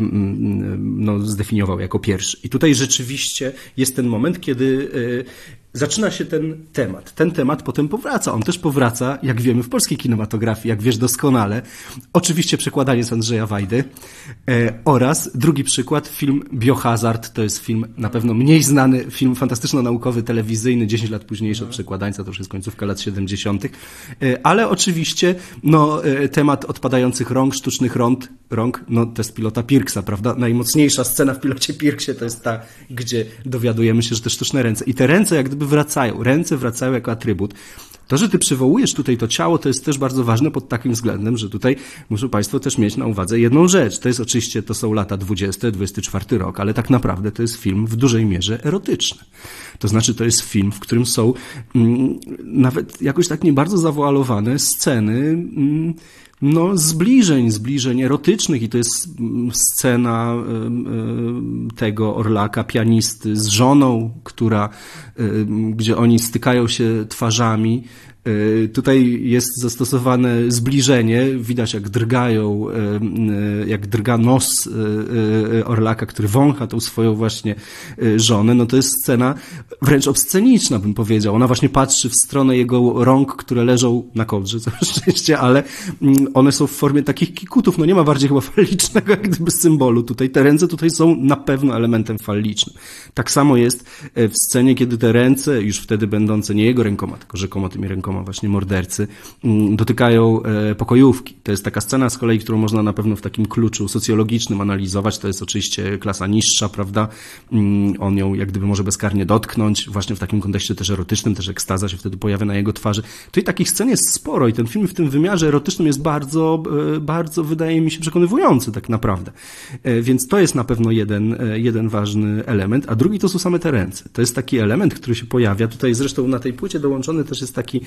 B: no, zdefiniował jako pierwszy. I tutaj rzeczywiście jest ten moment, kiedy e, zaczyna się ten temat. Ten temat potem powraca. On też powraca, jak wiemy, w polskiej kinematografii, jak wiesz doskonale. Oczywiście przekładanie z Andrzeja Wajdy. E, oraz drugi przykład, film Biohazard. To jest film na pewno mniej znany, film fantastyczno-naukowy, telewizyjny, dziesięć lat późniejszy od przekładańca, to już jest końcówka lat siedemdziesiątych. E, ale oczywiście no, e, temat odpadających rąk, sztucznych rąk, rąk, no test pilota Pirksa, prawda? Najmocniejsza scena w pilocie Pirksie to jest ta, gdzie dowiadujemy się, że te sztuczne ręce. I te ręce jak gdyby wracają. Ręce wracają jako atrybut. To, że ty przywołujesz tutaj to ciało, to jest też bardzo ważne pod takim względem, że tutaj muszą państwo też mieć na uwadze jedną rzecz. To jest oczywiście, to są lata dwudziesty, dwudziesty czwarty rok, ale tak naprawdę to jest film w dużej mierze erotyczny. To znaczy, to jest film, w którym są mm, nawet jakoś tak nie bardzo zawoalowane sceny mm, no, zbliżeń, zbliżeń erotycznych i to jest scena y, y, tego Orlaka, pianisty z żoną, która, y, gdzie oni stykają się twarzami. Tutaj jest zastosowane zbliżenie, widać jak drgają, jak drga nos Orlaka, który wącha tą swoją właśnie żonę. No to jest scena wręcz obsceniczna, bym powiedział. Ona właśnie patrzy w stronę jego rąk, które leżą na kołdrze, całe szczęście, ale one są w formie takich kikutów. No nie ma bardziej chyba fallicznego jak gdyby symbolu tutaj. Te ręce tutaj są na pewno elementem fallicznym. Tak samo jest w scenie, kiedy te ręce, już wtedy będące nie jego rękoma, tylko rzekomo tymi rękoma właśnie mordercy, dotykają pokojówki. To jest taka scena z kolei, którą można na pewno w takim kluczu socjologicznym analizować. To jest oczywiście klasa niższa, prawda? On ją jak gdyby może bezkarnie dotknąć. Właśnie w takim kontekście też erotycznym, też ekstaza się wtedy pojawia na jego twarzy. Tutaj takich scen jest sporo i ten film w tym wymiarze erotycznym jest bardzo, bardzo wydaje mi się przekonywujący tak naprawdę. Więc to jest na pewno jeden, jeden ważny element, a drugi to są same te ręce. To jest taki element, który się pojawia. Tutaj zresztą na tej płycie dołączony też jest taki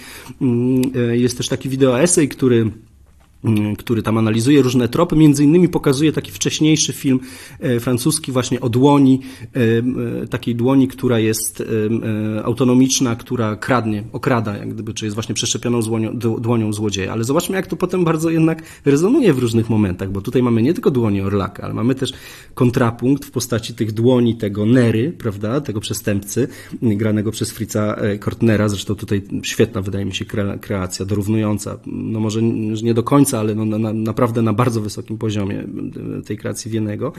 B: Jest też taki wideo-esej, który który tam analizuje różne tropy, między innymi pokazuje taki wcześniejszy film francuski właśnie o dłoni, takiej dłoni, która jest autonomiczna, która kradnie, okrada, jak gdyby, czy jest właśnie przeszczepioną dłonią złodzieja. Ale zobaczmy, jak to potem bardzo jednak rezonuje w różnych momentach, bo tutaj mamy nie tylko dłonie Orlaka, ale mamy też kontrapunkt w postaci tych dłoni tego Nery, prawda, tego przestępcy, granego przez Fritza Kortnera, zresztą tutaj świetna, wydaje mi się, kreacja, dorównująca, no może nie do końca, ale no na, naprawdę na bardzo wysokim poziomie tej kreacji Wienego.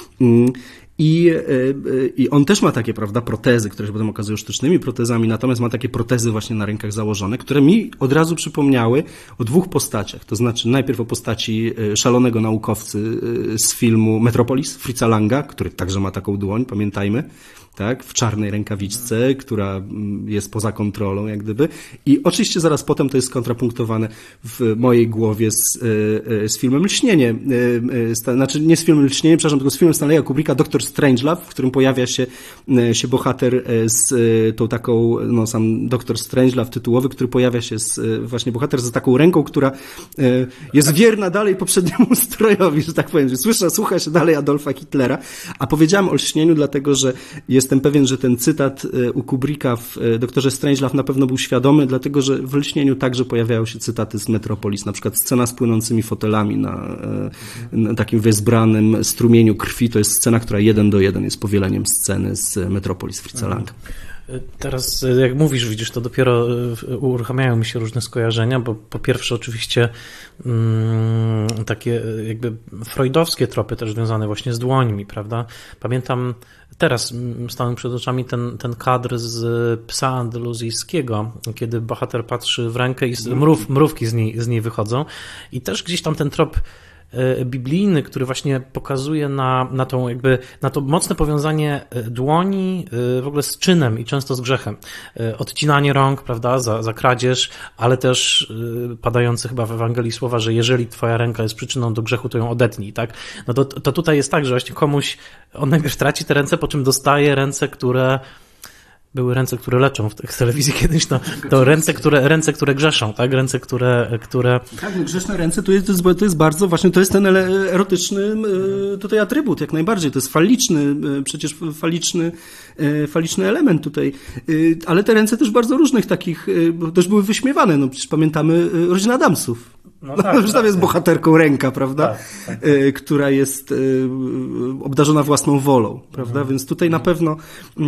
B: I, I on też ma takie, prawda, protezy, które się potem okazują sztucznymi protezami, natomiast ma takie protezy właśnie na rękach założone, które mi od razu przypomniały o dwóch postaciach. To znaczy najpierw o postaci szalonego naukowcy z filmu Metropolis, Fritza Langa, który także ma taką dłoń, pamiętajmy, tak, w czarnej rękawiczce, która jest poza kontrolą, jak gdyby. I oczywiście zaraz potem to jest kontrapunktowane w mojej głowie z, z filmem Lśnienie. Znaczy nie z filmem Lśnienie, przepraszam, tylko z filmem Stanleya Kubricka Doktor Strangelove, w którym pojawia się, się bohater z tą taką, no sam Doktor Strangelove tytułowy, który pojawia się z, właśnie bohater z taką ręką, która jest wierna dalej poprzedniemu strojowi, że tak powiem, że słysza, słucha się dalej Adolfa Hitlera. A powiedziałem o Lśnieniu, dlatego, że jest Jestem pewien, że ten cytat u Kubricka w Doktorze Strangelove na pewno był świadomy, dlatego że w Lśnieniu także pojawiają się cytaty z Metropolis, na przykład scena z płynącymi fotelami na, na takim wezbranym strumieniu krwi, to jest scena, która jeden do jeden jest powieleniem sceny z Metropolis Fritza Langa.
A: Teraz, jak mówisz, widzisz, to dopiero uruchamiają mi się różne skojarzenia, bo po pierwsze oczywiście mm, takie jakby freudowskie tropy też związane właśnie z dłońmi, prawda? Pamiętam, teraz stanął przed oczami ten, ten kadr z Psa andaluzyjskiego, kiedy bohater patrzy w rękę i mrów, mrówki z niej, z niej wychodzą i też gdzieś tam ten trop biblijny, który właśnie pokazuje na, na tą jakby, na to mocne powiązanie dłoni w ogóle z czynem i często z grzechem. Odcinanie rąk, prawda, za, za kradzież, ale też padające chyba w Ewangelii słowa, że jeżeli twoja ręka jest przyczyną do grzechu, to ją odetnij, tak? No to, to tutaj jest tak, że właśnie komuś on najpierw traci te ręce, po czym dostaje ręce, które były ręce, które leczą w telewizji kiedyś, no, to ręce, które, ręce, które grzeszą, tak? Ręce, które... które...
B: Tak, no grzeszne ręce to jest, to jest bardzo właśnie, to jest ten erotyczny tutaj atrybut, jak najbardziej. To jest faliczny, przecież faliczny, faliczny element tutaj. Ale te ręce też bardzo różnych takich, też były wyśmiewane. No przecież pamiętamy rodzinę Adamsów. No tak, no, tam jest bohaterką ręka, prawda? Tak, tak, tak. Y, która jest y, obdarzona własną wolą, prawda? Mhm. Więc tutaj na pewno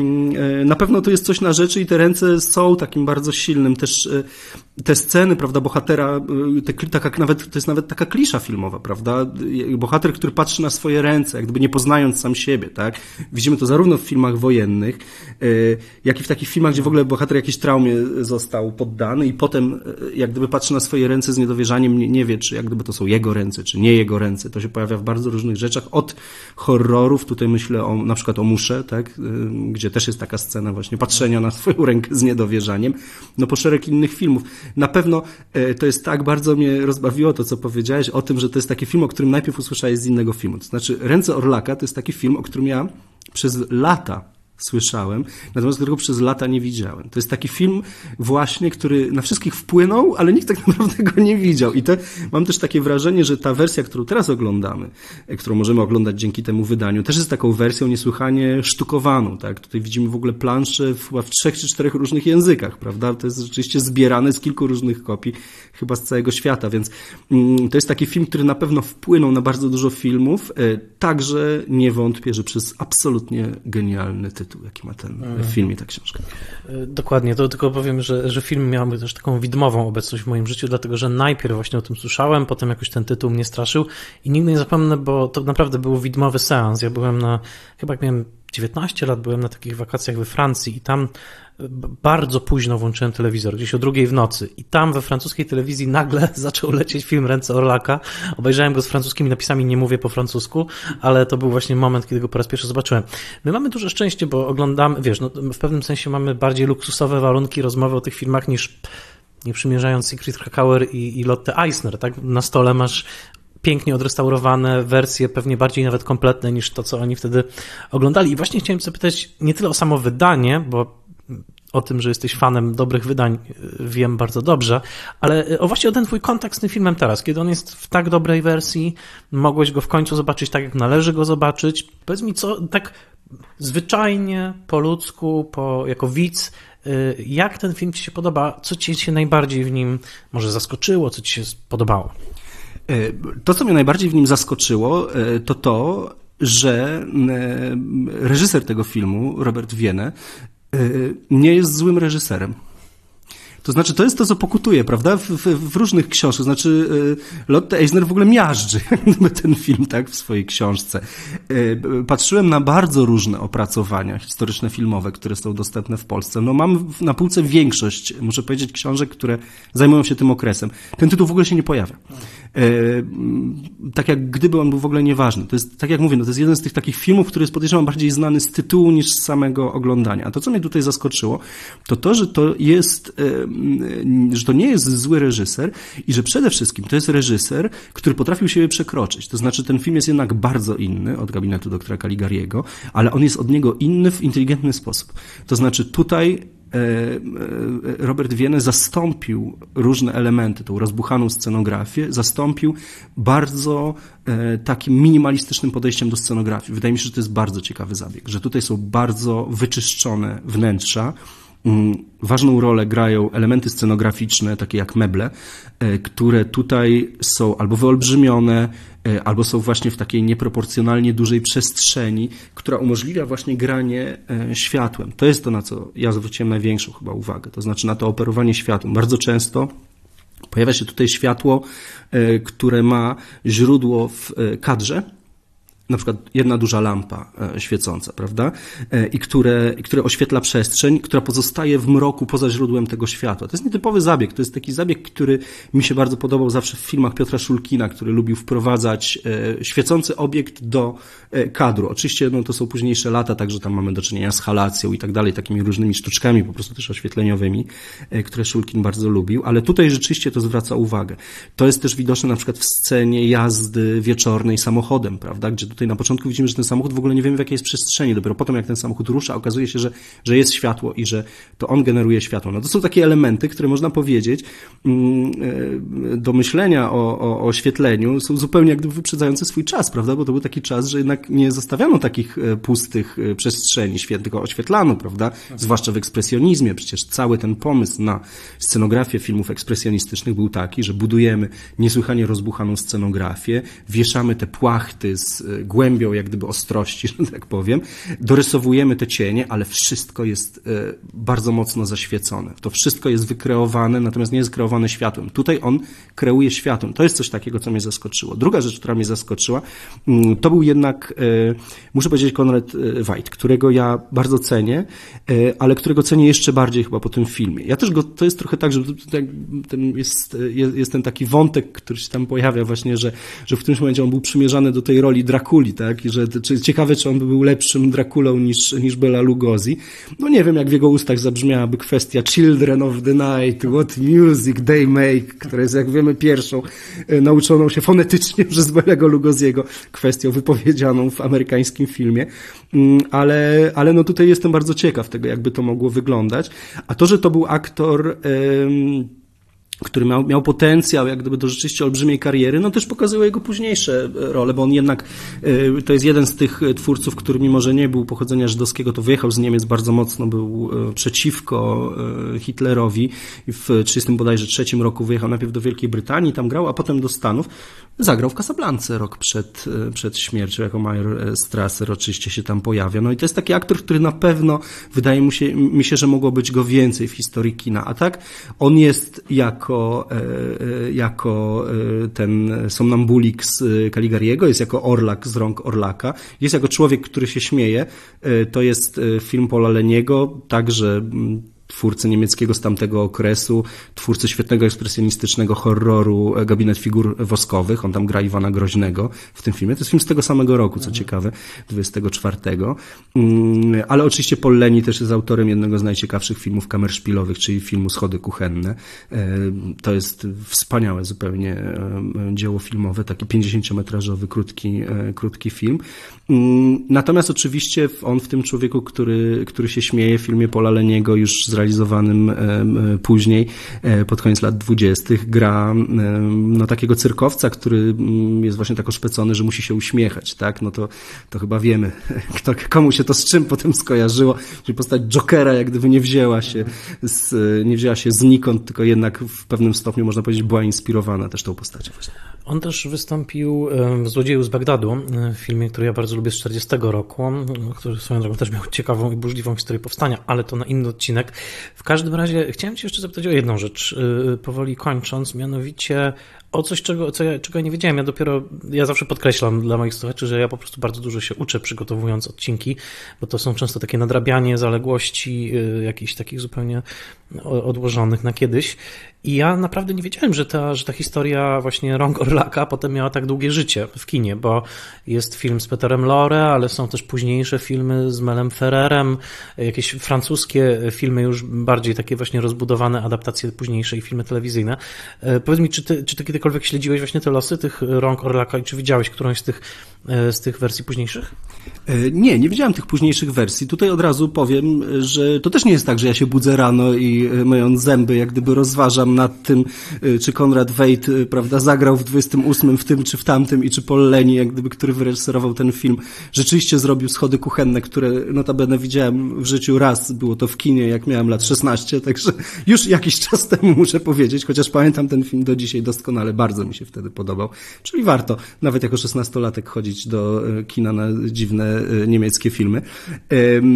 B: y, na pewno to jest coś na rzeczy i te ręce są takim bardzo silnym. Też y, te sceny, prawda, bohatera, y, te, taka, nawet, to jest nawet taka klisza filmowa, prawda? Bohater, który patrzy na swoje ręce, jak gdyby nie poznając sam siebie, tak? Widzimy to zarówno w filmach wojennych, y, jak i w takich filmach, gdzie w ogóle bohater jakiejś traumie został poddany i potem y, jak gdyby patrzy na swoje ręce z niedowierzaniem, nie, nie wie, czy jak gdyby to są jego ręce, czy nie jego ręce. To się pojawia w bardzo różnych rzeczach. Od horrorów, tutaj myślę o, na przykład o Musze, tak? Gdzie też jest taka scena właśnie patrzenia na swoją rękę z niedowierzaniem. No po szereg innych filmów. Na pewno to jest tak, bardzo mnie rozbawiło to, co powiedziałeś o tym, że to jest taki film, o którym najpierw usłyszałeś z innego filmu. To znaczy Ręce Orlaka to jest taki film, o którym ja przez lata słyszałem, natomiast którego przez lata nie widziałem. To jest taki film właśnie, który na wszystkich wpłynął, ale nikt tak naprawdę go nie widział. I te, mam też takie wrażenie, że ta wersja, którą teraz oglądamy, którą możemy oglądać dzięki temu wydaniu, też jest taką wersją niesłychanie sztukowaną. Tak? Tutaj widzimy w ogóle plansze w, chyba w trzech czy czterech różnych językach, prawda? To jest rzeczywiście zbierane z kilku różnych kopii, chyba z całego świata, więc mm, to jest taki film, który na pewno wpłynął na bardzo dużo filmów, e, także nie wątpię, że przez absolutnie genialny tytuł, jaki ma ten mm. film i ta książka.
A: Dokładnie, to tylko powiem, że, że film miał też taką widmową obecność w moim życiu, dlatego że najpierw właśnie o tym słyszałem, potem jakoś ten tytuł mnie straszył i nigdy nie zapomnę, bo to naprawdę był widmowy seans. Ja byłem na, chyba jak miałem dziewiętnaście lat, byłem na takich wakacjach we Francji i tam bardzo późno włączyłem telewizor, gdzieś o drugiej w nocy i tam we francuskiej telewizji nagle zaczął lecieć film Ręce Orlaka. Obejrzałem go z francuskimi napisami, nie mówię po francusku, ale to był właśnie moment, kiedy go po raz pierwszy zobaczyłem. My mamy duże szczęście, bo oglądamy, wiesz, no, w pewnym sensie mamy bardziej luksusowe warunki rozmowy o tych filmach niż nie przymierzając Sigrid Krakauer i, i Lotte Eisner, tak? Na stole masz pięknie odrestaurowane wersje, pewnie bardziej nawet kompletne niż to, co oni wtedy oglądali. I właśnie chciałem zapytać nie tyle o samo wydanie, bo o tym, że jesteś fanem dobrych wydań, wiem bardzo dobrze, ale o właśnie o ten twój kontakt z tym filmem teraz, kiedy on jest w tak dobrej wersji, mogłeś go w końcu zobaczyć tak, jak należy go zobaczyć. Powiedz mi, co tak zwyczajnie, po ludzku, po, jako widz, jak ten film ci się podoba, co ci się najbardziej w nim może zaskoczyło, co ci się podobało?
B: To, co mnie najbardziej w nim zaskoczyło, to to, że reżyser tego filmu, Robert Wiene, nie jest złym reżyserem. To znaczy, to jest to, co pokutuje, prawda, w, w, w różnych książkach. Znaczy, Lotte Eisner w ogóle miażdży ten film, tak, w swojej książce. Patrzyłem na bardzo różne opracowania historyczne, filmowe, które są dostępne w Polsce. No mam na półce większość, muszę powiedzieć, książek, które zajmują się tym okresem. Ten tytuł w ogóle się nie pojawia. Tak jak gdyby on był w ogóle nieważny. To jest, tak jak mówię, no to jest jeden z tych takich filmów, który jest, podejrzewam, bardziej znany z tytułu niż z samego oglądania. A to, co mnie tutaj zaskoczyło, to to, że to jest, że to nie jest zły reżyser i że przede wszystkim to jest reżyser, który potrafił siebie przekroczyć. To znaczy, ten film jest jednak bardzo inny od Gabinetu doktora Caligariego, ale on jest od niego inny w inteligentny sposób. To znaczy, tutaj Robert Wiene zastąpił różne elementy, tą rozbuchaną scenografię, zastąpił bardzo takim minimalistycznym podejściem do scenografii. Wydaje mi się, że to jest bardzo ciekawy zabieg, że tutaj są bardzo wyczyszczone wnętrza. Ważną rolę grają elementy scenograficzne, takie jak meble, które tutaj są albo wyolbrzymione, albo są właśnie w takiej nieproporcjonalnie dużej przestrzeni, która umożliwia właśnie granie światłem. To jest to, na co ja zwróciłem największą chyba uwagę, to znaczy na to operowanie światłem. Bardzo często pojawia się tutaj światło, które ma źródło w kadrze, na przykład jedna duża lampa świecąca, prawda? I które, które oświetla przestrzeń, która pozostaje w mroku poza źródłem tego światła. To jest nietypowy zabieg. To jest taki zabieg, który mi się bardzo podobał zawsze w filmach Piotra Szulkina, który lubił wprowadzać świecący obiekt do kadru. Oczywiście no, to są późniejsze lata, także tam mamy do czynienia z halacją i tak dalej, takimi różnymi sztuczkami, po prostu też oświetleniowymi, które Szulkin bardzo lubił, ale tutaj rzeczywiście to zwraca uwagę. To jest też widoczne na przykład w scenie jazdy wieczornej samochodem, prawda, gdzie tutaj na początku widzimy, że ten samochód w ogóle nie wiemy, w jakiej jest przestrzeni. Dopiero potem, jak ten samochód rusza, okazuje się, że, że jest światło i że to on generuje światło. No to są takie elementy, które można powiedzieć do myślenia o, o, o oświetleniu są zupełnie jak gdyby wyprzedzające swój czas, prawda, bo to był taki czas, że jednak nie zostawiano takich pustych przestrzeni, tylko oświetlano, prawda, zwłaszcza w ekspresjonizmie. Przecież cały ten pomysł na scenografię filmów ekspresjonistycznych był taki, że budujemy niesłychanie rozbuchaną scenografię, wieszamy te płachty z głębią jak gdyby ostrości, że tak powiem, dorysowujemy te cienie, ale wszystko jest bardzo mocno zaświecone. To wszystko jest wykreowane, natomiast nie jest kreowane światłem. Tutaj on kreuje światłem. To jest coś takiego, co mnie zaskoczyło. Druga rzecz, która mnie zaskoczyła, to był jednak, muszę powiedzieć, Konrad Veidt, którego ja bardzo cenię, ale którego cenię jeszcze bardziej chyba po tym filmie. Ja też go, to jest trochę tak, że ten jest, jest ten taki wątek, który się tam pojawia właśnie, że, że w którymś momencie on był przymierzany do tej roli Drakuli, tak? I że czy, ciekawe, czy on by był lepszym Drakulą niż, niż Bela Lugosi. No nie wiem, jak w jego ustach zabrzmiałaby kwestia Children of the Night, what music they make, która jest, jak wiemy, pierwszą nauczoną się fonetycznie przez Belego Lugosiego kwestią wypowiedzianą w amerykańskim filmie. Ale, ale no tutaj jestem bardzo ciekaw tego, jakby to mogło wyglądać. A to, że to był aktor, ym, który miał, miał potencjał jak gdyby do rzeczywiście olbrzymiej kariery, no też pokazuje jego późniejsze role, bo on jednak, y, to jest jeden z tych twórców, który mimo, że nie był pochodzenia żydowskiego, to wyjechał z Niemiec bardzo mocno, był y, przeciwko y, Hitlerowi i w trzydziestym bodajże trzecim roku wyjechał najpierw do Wielkiej Brytanii, tam grał, a potem do Stanów. Zagrał w Casablance rok przed, przed śmiercią, jako Major Strasser oczywiście się tam pojawia. No i to jest taki aktor, który na pewno, wydaje mu się, mi się, że mogło być go więcej w historii kina. A tak, on jest jako, jako ten somnambulik z Caligariego, jest jako Orlak z rąk Orlaka, jest jako człowiek, który się śmieje. To jest film Paula Leniego, także twórcy niemieckiego z tamtego okresu, twórcy świetnego ekspresjonistycznego horroru Gabinet Figur Woskowych. On tam gra Iwana Groźnego w tym filmie. To jest film z tego samego roku, co ciekawe, dwudziestego czwartego. Ale oczywiście Paul Leni też jest autorem jednego z najciekawszych filmów kammerspilowych, czyli filmu Schody kuchenne. To jest wspaniałe zupełnie dzieło filmowe, taki pięćdziesięciometrażowy, krótki, krótki film. Natomiast oczywiście on w tym człowieku, który, który się śmieje w filmie Paula Leniego, już zrealizowanym później, pod koniec lat dwudziestych, gra no, takiego cyrkowca, który jest właśnie tak oszpecony, że musi się uśmiechać, tak? No to, to chyba wiemy, kto, komu się to z czym potem skojarzyło, czyli postać Jokera jak gdyby nie wzięła się z, nie wzięła się znikąd, tylko jednak w pewnym stopniu, można powiedzieć, była inspirowana też tą postacią.
A: On też wystąpił w Złodzieju z Bagdadu, w filmie, który ja bardzo lubię z czterdziestego roku, który swoją drogą też miał ciekawą i burzliwą historię powstania, ale to na inny odcinek. W każdym razie chciałem cię jeszcze zapytać o jedną rzecz, powoli kończąc, mianowicie o coś, czego, co ja, czego ja nie wiedziałem. Ja dopiero, ja zawsze podkreślam dla moich słuchaczy, że ja po prostu bardzo dużo się uczę, przygotowując odcinki, bo to są często takie nadrabianie zaległości, jakichś takich zupełnie odłożonych na kiedyś. I ja naprawdę nie wiedziałem, że ta, że ta historia właśnie Rąk Orlaka potem miała tak długie życie w kinie, bo jest film z Peterem Lorre, ale są też późniejsze filmy z Melem Ferrerem, jakieś francuskie filmy już bardziej takie właśnie rozbudowane, adaptacje późniejsze i filmy telewizyjne. Powiedz mi, czy ty, czy ty kiedykolwiek śledziłeś właśnie te losy tych Rąk Orlaka i czy widziałeś którąś z tych, z tych wersji późniejszych?
B: Nie, nie widziałem tych późniejszych wersji. Tutaj od razu powiem, że to też nie jest tak, że ja się budzę rano i myjąc zęby, jak gdyby rozważam nad tym, czy Konrad Veidt, prawda, zagrał w dwudziestym ósmym w tym czy w tamtym i czy Paul Leni, jak gdyby, który wyreżyserował ten film, rzeczywiście zrobił Schody kuchenne, które notabene widziałem w życiu raz, było to w kinie, jak miałem lat szesnaście, także już jakiś czas temu muszę powiedzieć, chociaż pamiętam ten film do dzisiaj doskonale, bardzo mi się wtedy podobał, czyli warto nawet jako szesnastolatek chodzić do kina na dziwne niemieckie filmy.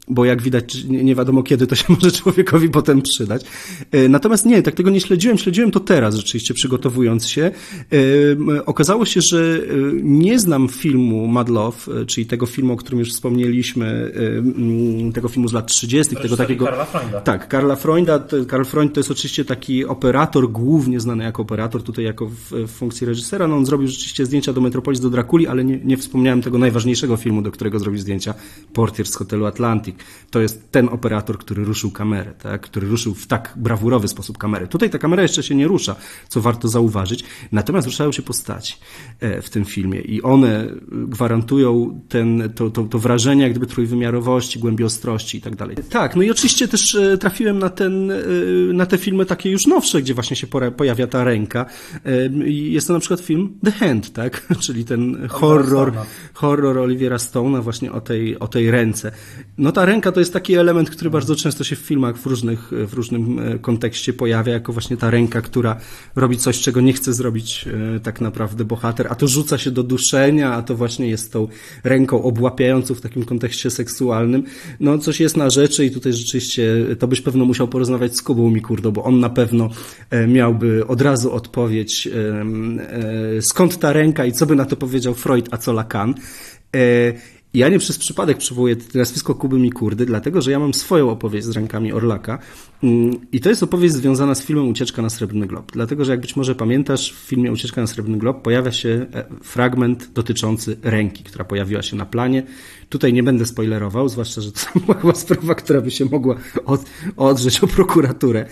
B: bo jak widać nie, nie wiadomo kiedy to się może człowiekowi potem przydać. Natomiast nie, tak tego nie śledziłem, śledziłem to teraz rzeczywiście przygotowując się. Okazało się, że nie znam filmu Mad Love, czyli tego filmu, o którym już wspomnieliśmy, tego filmu z lat trzydziestych, tego takiego...
A: Karla Freunda.
B: Tak, Karla Freunda. Karl Freund to jest oczywiście taki operator, głównie znany jako operator, tutaj jako w, w funkcji reżysera. No on zrobił rzeczywiście zdjęcia do Metropolis, do Drakuli, ale nie, nie wspomniałem tego najważniejszego filmu, do którego zrobił zdjęcia, Portier z hotelu Atlantic. To jest ten operator, który ruszył kamerę, tak? Który ruszył w tak brawurowy sposób kamerę. Tutaj ta kamera jeszcze się nie rusza, co warto zauważyć. Natomiast ruszają się postaci w tym filmie i one gwarantują ten, to, to, to wrażenie jak gdyby trójwymiarowości, głębi ostrości i tak dalej. Tak, no i oczywiście też trafiłem na, ten, na te filmy takie już nowsze, gdzie właśnie się pojawia ta ręka. Jest to na przykład film The Hand, tak? Czyli ten horror, horror Oliviera Stone'a właśnie o tej, o tej ręce. No ta ręka to jest taki element, który bardzo często się w filmach w, różnych, w różnym kontekście pojawia, jako właśnie ta ręka, która robi coś, czego nie chce zrobić tak naprawdę bohater, a to rzuca się do duszenia, a to właśnie jest tą ręką obłapiającą w takim kontekście seksualnym. No coś jest na rzeczy i tutaj rzeczywiście to byś pewno musiał porozmawiać z Kubą Mikurdą, bo on na pewno miałby od razu odpowiedź, skąd ta ręka i co by na to powiedział Freud, a co Lacan. Ja nie przez przypadek przywołuję nazwisko Kuby Mikurdy, dlatego, że ja mam swoją opowieść z rękami Orlaka i to jest opowieść związana z filmem Ucieczka na Srebrny Glob. Dlatego, że jak być może pamiętasz, w filmie Ucieczka na Srebrny Glob pojawia się fragment dotyczący ręki, która pojawiła się na planie. Tutaj nie będę spoilerował, zwłaszcza, że to była chyba sprawa, która by się mogła od, odrzeć o prokuraturę.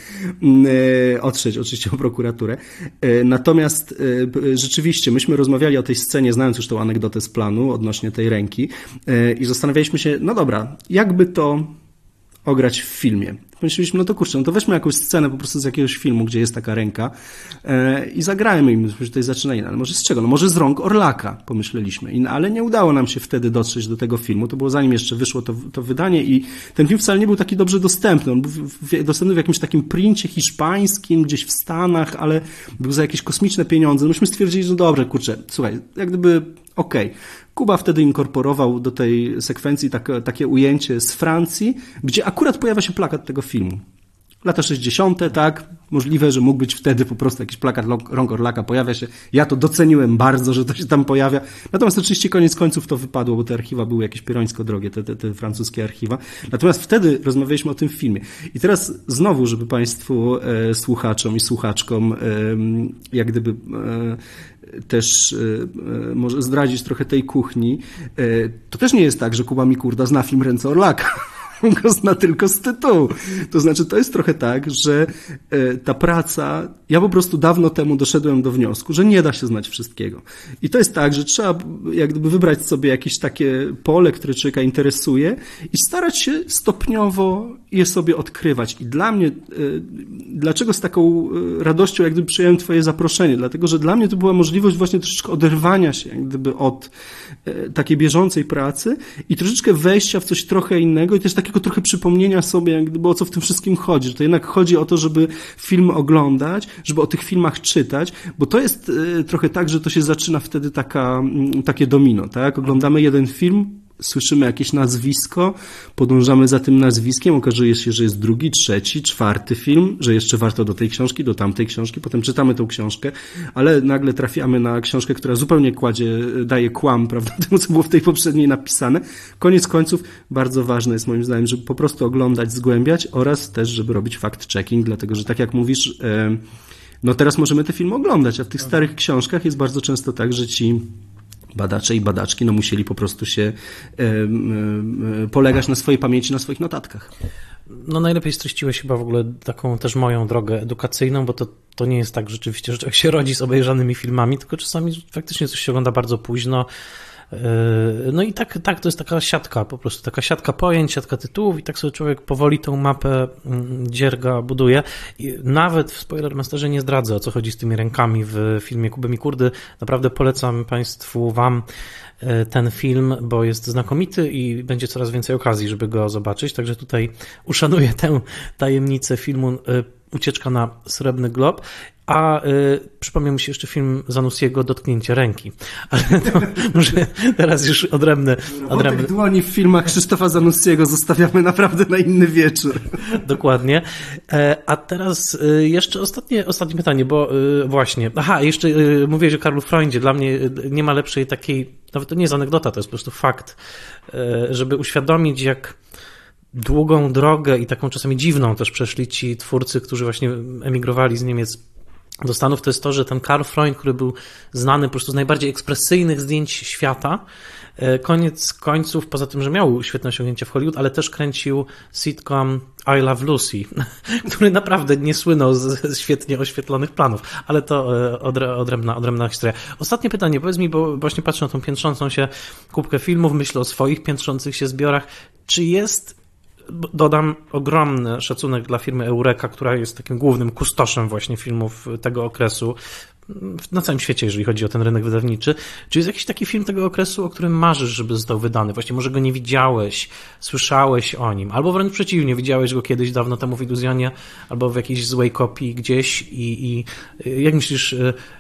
B: Otrzeć oczywiście o prokuraturę. Natomiast rzeczywiście myśmy rozmawiali o tej scenie, znając już tą anegdotę z planu odnośnie tej ręki i zastanawialiśmy się, no dobra, jakby to ograć w filmie. Pomyśleliśmy, no to kurczę, no to weźmy jakąś scenę po prostu z jakiegoś filmu, gdzie jest taka ręka e, i zagrajmy im, że tutaj zaczyna inna. Ale może z czego? No może z rąk Orlaka, pomyśleliśmy. I, ale nie udało nam się wtedy dotrzeć do tego filmu. To było zanim jeszcze wyszło to, to wydanie i ten film wcale nie był taki dobrze dostępny. On był w, w, dostępny w jakimś takim princie hiszpańskim, gdzieś w Stanach, ale był za jakieś kosmiczne pieniądze. No myśmy stwierdzili, że dobrze, kurczę, słuchaj, jak gdyby okej. Okay. Kuba wtedy inkorporował do tej sekwencji tak, takie ujęcie z Francji, gdzie akurat pojawia się plakat tego filmu. Lata sześćdziesiąte, tak, możliwe, że mógł być wtedy po prostu jakiś plakat rąk Orlaka, pojawia się. Ja to doceniłem bardzo, że to się tam pojawia. Natomiast oczywiście koniec końców to wypadło, bo te archiwa były jakieś pierońsko drogie, te, te, te francuskie archiwa. Natomiast wtedy rozmawialiśmy o tym filmie. I teraz znowu, żeby Państwu e, słuchaczom i słuchaczkom e, jak gdyby e, też e, może zdradzić trochę tej kuchni, e, to też nie jest tak, że Kuba Mikurda zna film Ręce Orlaka. On go zna tylko z tytułu. To znaczy, to jest trochę tak, że ta praca, ja po prostu dawno temu doszedłem do wniosku, że nie da się znać wszystkiego. I to jest tak, że trzeba jak gdyby wybrać sobie jakieś takie pole, które człowieka interesuje i starać się stopniowo je sobie odkrywać. I dla mnie, dlaczego z taką radością jak gdyby przyjąłem Twoje zaproszenie? Dlatego, że dla mnie to była możliwość właśnie troszeczkę oderwania się jak gdyby od takiej bieżącej pracy i troszeczkę wejścia w coś trochę innego i też takiego trochę przypomnienia sobie, jak gdyby o co w tym wszystkim chodzi. Że to jednak chodzi o to, żeby film oglądać, żeby o tych filmach czytać, bo to jest trochę tak, że to się zaczyna wtedy taka, takie domino, tak? Oglądamy jeden film, słyszymy jakieś nazwisko, podążamy za tym nazwiskiem, okazuje się, że jest drugi, trzeci, czwarty film, że jeszcze warto do tej książki, do tamtej książki, potem czytamy tą książkę, ale nagle trafiamy na książkę, która zupełnie kładzie, daje kłam, prawda, temu, co było w tej poprzedniej napisane. Koniec końców bardzo ważne jest moim zdaniem, żeby po prostu oglądać, zgłębiać oraz też, żeby robić fact-checking, dlatego, że tak jak mówisz, no teraz możemy te filmy oglądać, a w tych starych książkach jest bardzo często tak, że ci badacze i badaczki no musieli po prostu się e, e, polegać na swojej pamięci, na swoich notatkach.
A: No najlepiej streściłeś chyba w ogóle taką też moją drogę edukacyjną, bo to, to nie jest tak rzeczywiście, że człowiek się rodzi z obejrzanymi filmami, tylko czasami faktycznie coś się ogląda bardzo późno. No i tak, tak, to jest taka siatka, po prostu taka siatka pojęć, siatka tytułów i tak sobie człowiek powoli tą mapę dzierga buduje. I nawet w Spoilermasterze nie zdradzę, o co chodzi z tymi rękami w filmie Kuby Mikurdy. Naprawdę polecam Państwu, Wam ten film, bo jest znakomity i będzie coraz więcej okazji, żeby go zobaczyć. Także tutaj uszanuję tę tajemnicę filmu Ucieczka na Srebrny Glob. A y, przypomniał mi się jeszcze film Zanussiego Dotknięcie ręki. Ale to może teraz już odrębny... odrębny...
B: Wątek dłoni w filmach Krzysztofa Zanussiego zostawiamy naprawdę na inny wieczór.
A: Dokładnie. E, a teraz y, jeszcze ostatnie, ostatnie pytanie, bo y, właśnie... Aha, jeszcze y, mówiłeś o Karlu Freundzie. Dla mnie nie ma lepszej takiej... Nawet to nie jest anegdota, to jest po prostu fakt, y, żeby uświadomić, jak długą drogę i taką czasami dziwną też przeszli ci twórcy, którzy właśnie emigrowali z Niemiec do Stanów, to jest to, że ten Karl Freund, który był znany po prostu z najbardziej ekspresyjnych zdjęć świata, koniec końców, poza tym, że miał świetne osiągnięcia w Hollywood, ale też kręcił sitcom I Love Lucy, który naprawdę nie słynął z świetnie oświetlonych planów, ale to odrębna, odrębna historia. Ostatnie pytanie, powiedz mi, bo właśnie patrzę na tą piętrzącą się kubkę filmów, myślę o swoich piętrzących się zbiorach, czy jest... Dodam ogromny szacunek dla firmy Eureka, która jest takim głównym kustoszem właśnie filmów tego okresu na całym świecie, jeżeli chodzi o ten rynek wydawniczy. Czy jest jakiś taki film tego okresu, o którym marzysz, żeby został wydany? Właśnie może go nie widziałeś, słyszałeś o nim, albo wręcz przeciwnie, widziałeś go kiedyś dawno temu w Iluzjonie, albo w jakiejś złej kopii gdzieś i, i jak myślisz,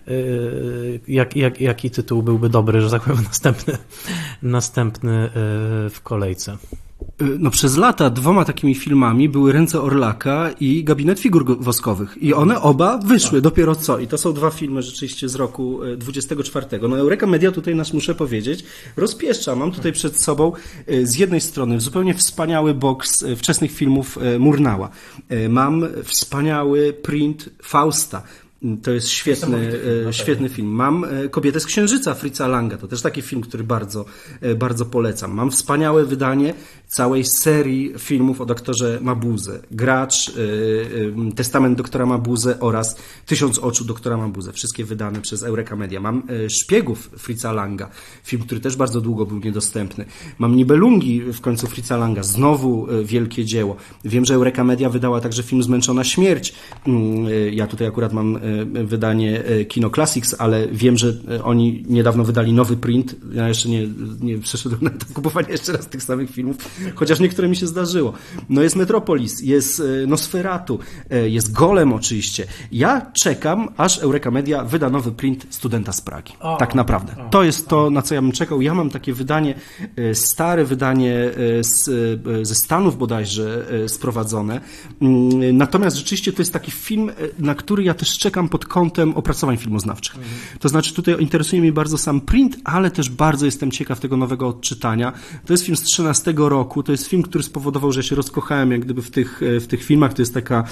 A: jak, jak, jaki tytuł byłby dobry, że tak powiem, następny, następny w kolejce?
B: No przez lata dwoma takimi filmami były Ręce Orlaka i Gabinet Figur Woskowych. I one oba wyszły dopiero co. I to są dwa filmy rzeczywiście z roku dwudziestego czwartego. No Eureka Media tutaj nas, muszę powiedzieć, rozpieszcza. Mam tutaj przed sobą z jednej strony zupełnie wspaniały boks wczesnych filmów Murnała. Mam wspaniały print Fausta. To jest świetny, film, świetny film. Mam Kobietę z Księżyca Fritza Langa. To też taki film, który bardzo, bardzo polecam. Mam wspaniałe wydanie całej serii filmów o doktorze Mabuse. Gracz, Testament doktora Mabuse oraz Tysiąc oczu doktora Mabuse. Wszystkie wydane przez Eureka Media. Mam Szpiegów Fritza Langa. Film, który też bardzo długo był niedostępny. Mam Nibelungi w końcu Fritza Langa. Znowu wielkie dzieło. Wiem, że Eureka Media wydała także film Zmęczona śmierć. Ja tutaj akurat mam wydanie Kino Classics, ale wiem, że oni niedawno wydali nowy print. Ja jeszcze nie, nie przeszedłem na to kupowanie jeszcze raz tych samych filmów, chociaż niektóre mi się zdarzyło. No jest Metropolis, jest Nosferatu, jest Golem oczywiście. Ja czekam, aż Eureka Media wyda nowy print Studenta z Pragi. O, tak naprawdę. O, to jest to, na co ja bym czekał. Ja mam takie wydanie, stare wydanie z, ze Stanów bodajże sprowadzone. Natomiast rzeczywiście to jest taki film, na który ja też czekam pod kątem opracowań filmoznawczych. Mhm. To znaczy tutaj interesuje mnie bardzo sam print, ale też bardzo jestem ciekaw tego nowego odczytania. To jest film z trzynastego roku, to jest film, który spowodował, że ja się rozkochałem jak gdyby w tych, w tych filmach. To jest taka...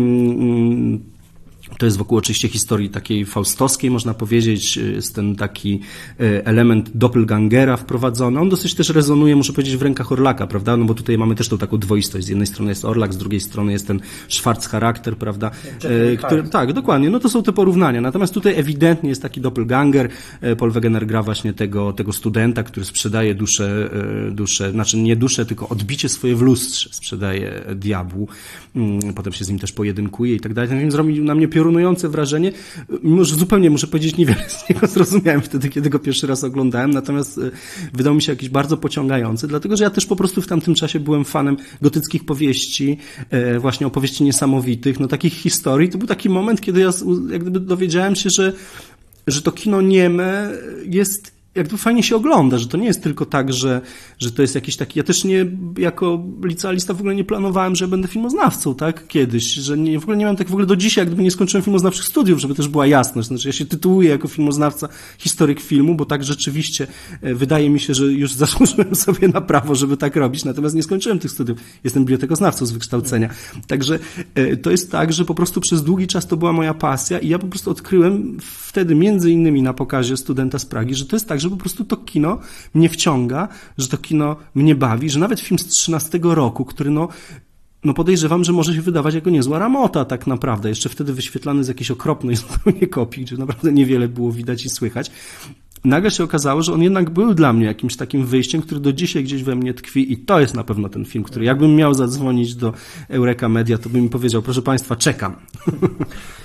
B: Mm, To jest wokół oczywiście historii takiej faustowskiej, można powiedzieć. Jest ten taki element doppelgangera wprowadzony. On dosyć też rezonuje, muszę powiedzieć, w rękach Orlaka, prawda? No bo tutaj mamy też tą taką dwoistość. Z jednej strony jest Orlak, z drugiej strony jest ten Schwarz charakter, prawda? Który, tak, dokładnie. No to są te porównania. Natomiast tutaj ewidentnie jest taki doppelganger. Paul Wegener gra właśnie tego, tego studenta, który sprzedaje duszę, duszę, znaczy nie duszę, tylko odbicie swoje w lustrze sprzedaje diabłu. Potem się z nim też pojedynkuje i tak dalej. Więc zrobił na mnie piorunujące wrażenie, mimo że zupełnie, muszę powiedzieć, niewiele z niego zrozumiałem wtedy, kiedy go pierwszy raz oglądałem, natomiast wydał mi się jakiś bardzo pociągający, dlatego, że ja też po prostu w tamtym czasie byłem fanem gotyckich powieści, właśnie opowieści niesamowitych, no takich historii. To był taki moment, kiedy ja jak gdyby dowiedziałem się, że, że to kino nieme jest jakby fajnie się ogląda, że to nie jest tylko tak, że, że to jest jakiś taki... Ja też nie, jako licealista w ogóle nie planowałem, że będę filmoznawcą, tak? Kiedyś, że nie, w ogóle nie miałem tak w ogóle do dzisiaj, jak gdyby nie skończyłem filmoznawczych studiów, żeby też była jasność. Znaczy ja się tytułuję jako filmoznawca, historyk filmu, bo tak rzeczywiście wydaje mi się, że już zasłużyłem sobie na prawo, żeby tak robić, natomiast nie skończyłem tych studiów. Jestem bibliotekoznawcą z wykształcenia. Także to jest tak, że po prostu przez długi czas to była moja pasja i ja po prostu odkryłem wtedy między innymi na pokazie Studenta z Pragi, że to jest tak, że po prostu to kino mnie wciąga, że to kino mnie bawi, że nawet film z trzynastego roku, który no, no podejrzewam, że może się wydawać jako niezła ramota tak naprawdę, jeszcze wtedy wyświetlany z jakiejś okropnej zupełnie kopii, gdzie naprawdę niewiele było widać i słychać. Nagle się okazało, że on jednak był dla mnie jakimś takim wyjściem, który do dzisiaj gdzieś we mnie tkwi i to jest na pewno ten film, który jakbym miał zadzwonić do Eureka Media, to bym mi powiedział, proszę Państwa, czekam.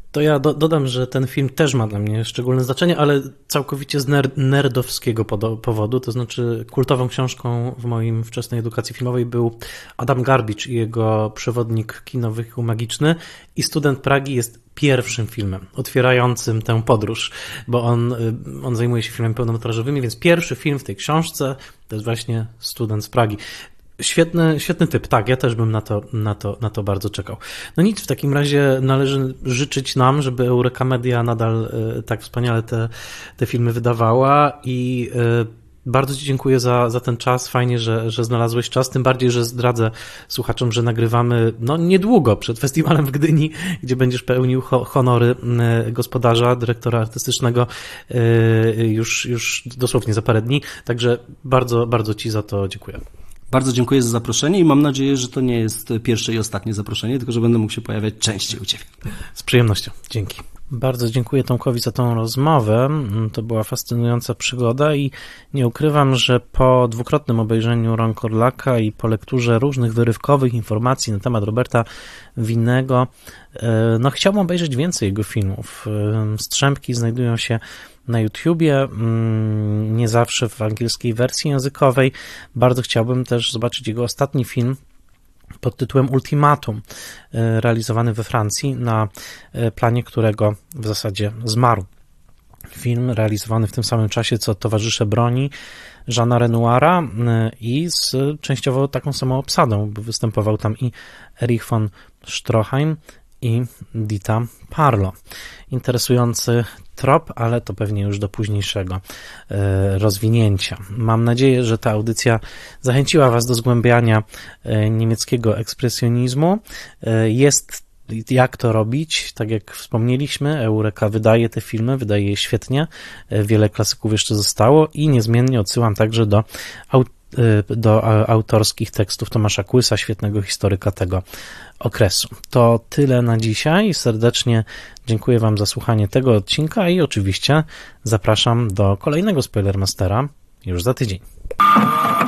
A: To ja do, dodam, że ten film też ma dla mnie szczególne znaczenie, ale całkowicie z ner- nerdowskiego powodu, to znaczy kultową książką w moim wczesnej edukacji filmowej był Adam Garbicz i jego przewodnik kinowy magiczny i Student Pragi jest pierwszym filmem otwierającym tę podróż, bo on, on zajmuje się filmami pełnometrażowymi, więc pierwszy film w tej książce to jest właśnie Student z Pragi. Świetny, świetny typ, tak, ja też bym na to, na, to, na to bardzo czekał. No nic, w takim razie należy życzyć nam, żeby Eureka Media nadal y, tak wspaniale te, te filmy wydawała i y, bardzo Ci dziękuję za, za ten czas, fajnie, że, że znalazłeś czas, tym bardziej, że zdradzę słuchaczom, że nagrywamy no niedługo przed festiwalem w Gdyni, gdzie będziesz pełnił ho, honory y, gospodarza, dyrektora artystycznego y, już, już dosłownie za parę dni, także bardzo, bardzo Ci za to dziękuję.
B: Bardzo dziękuję za zaproszenie i mam nadzieję, że to nie jest pierwsze i ostatnie zaproszenie, tylko że będę mógł się pojawiać częściej u Ciebie.
A: Z przyjemnością. Dzięki. Bardzo dziękuję Tomkowi za tą rozmowę. To była fascynująca przygoda i nie ukrywam, że po dwukrotnym obejrzeniu Rąk Orlaka i po lekturze różnych wyrywkowych informacji na temat Roberta Winnego, no chciałbym obejrzeć więcej jego filmów. Strzępki znajdują się na YouTubie, nie zawsze w angielskiej wersji językowej. Bardzo chciałbym też zobaczyć jego ostatni film pod tytułem Ultimatum, realizowany we Francji, na planie którego w zasadzie zmarł. Film realizowany w tym samym czasie, co Towarzysze broni Jeana Renoira i z częściowo taką samą obsadą, bo występował tam i Erich von Stroheim i Dita Parlo. Interesujący trop, ale to pewnie już do późniejszego rozwinięcia. Mam nadzieję, że ta audycja zachęciła Was do zgłębiania niemieckiego ekspresjonizmu. Jest jak to robić, tak jak wspomnieliśmy, Eureka wydaje te filmy, wydaje je świetnie, wiele klasyków jeszcze zostało i niezmiennie odsyłam także do do autorskich tekstów Tomasza Kłysa, świetnego historyka tego okresu. To tyle na dzisiaj. Serdecznie dziękuję Wam za słuchanie tego odcinka i oczywiście zapraszam do kolejnego Spoilermastera już za tydzień.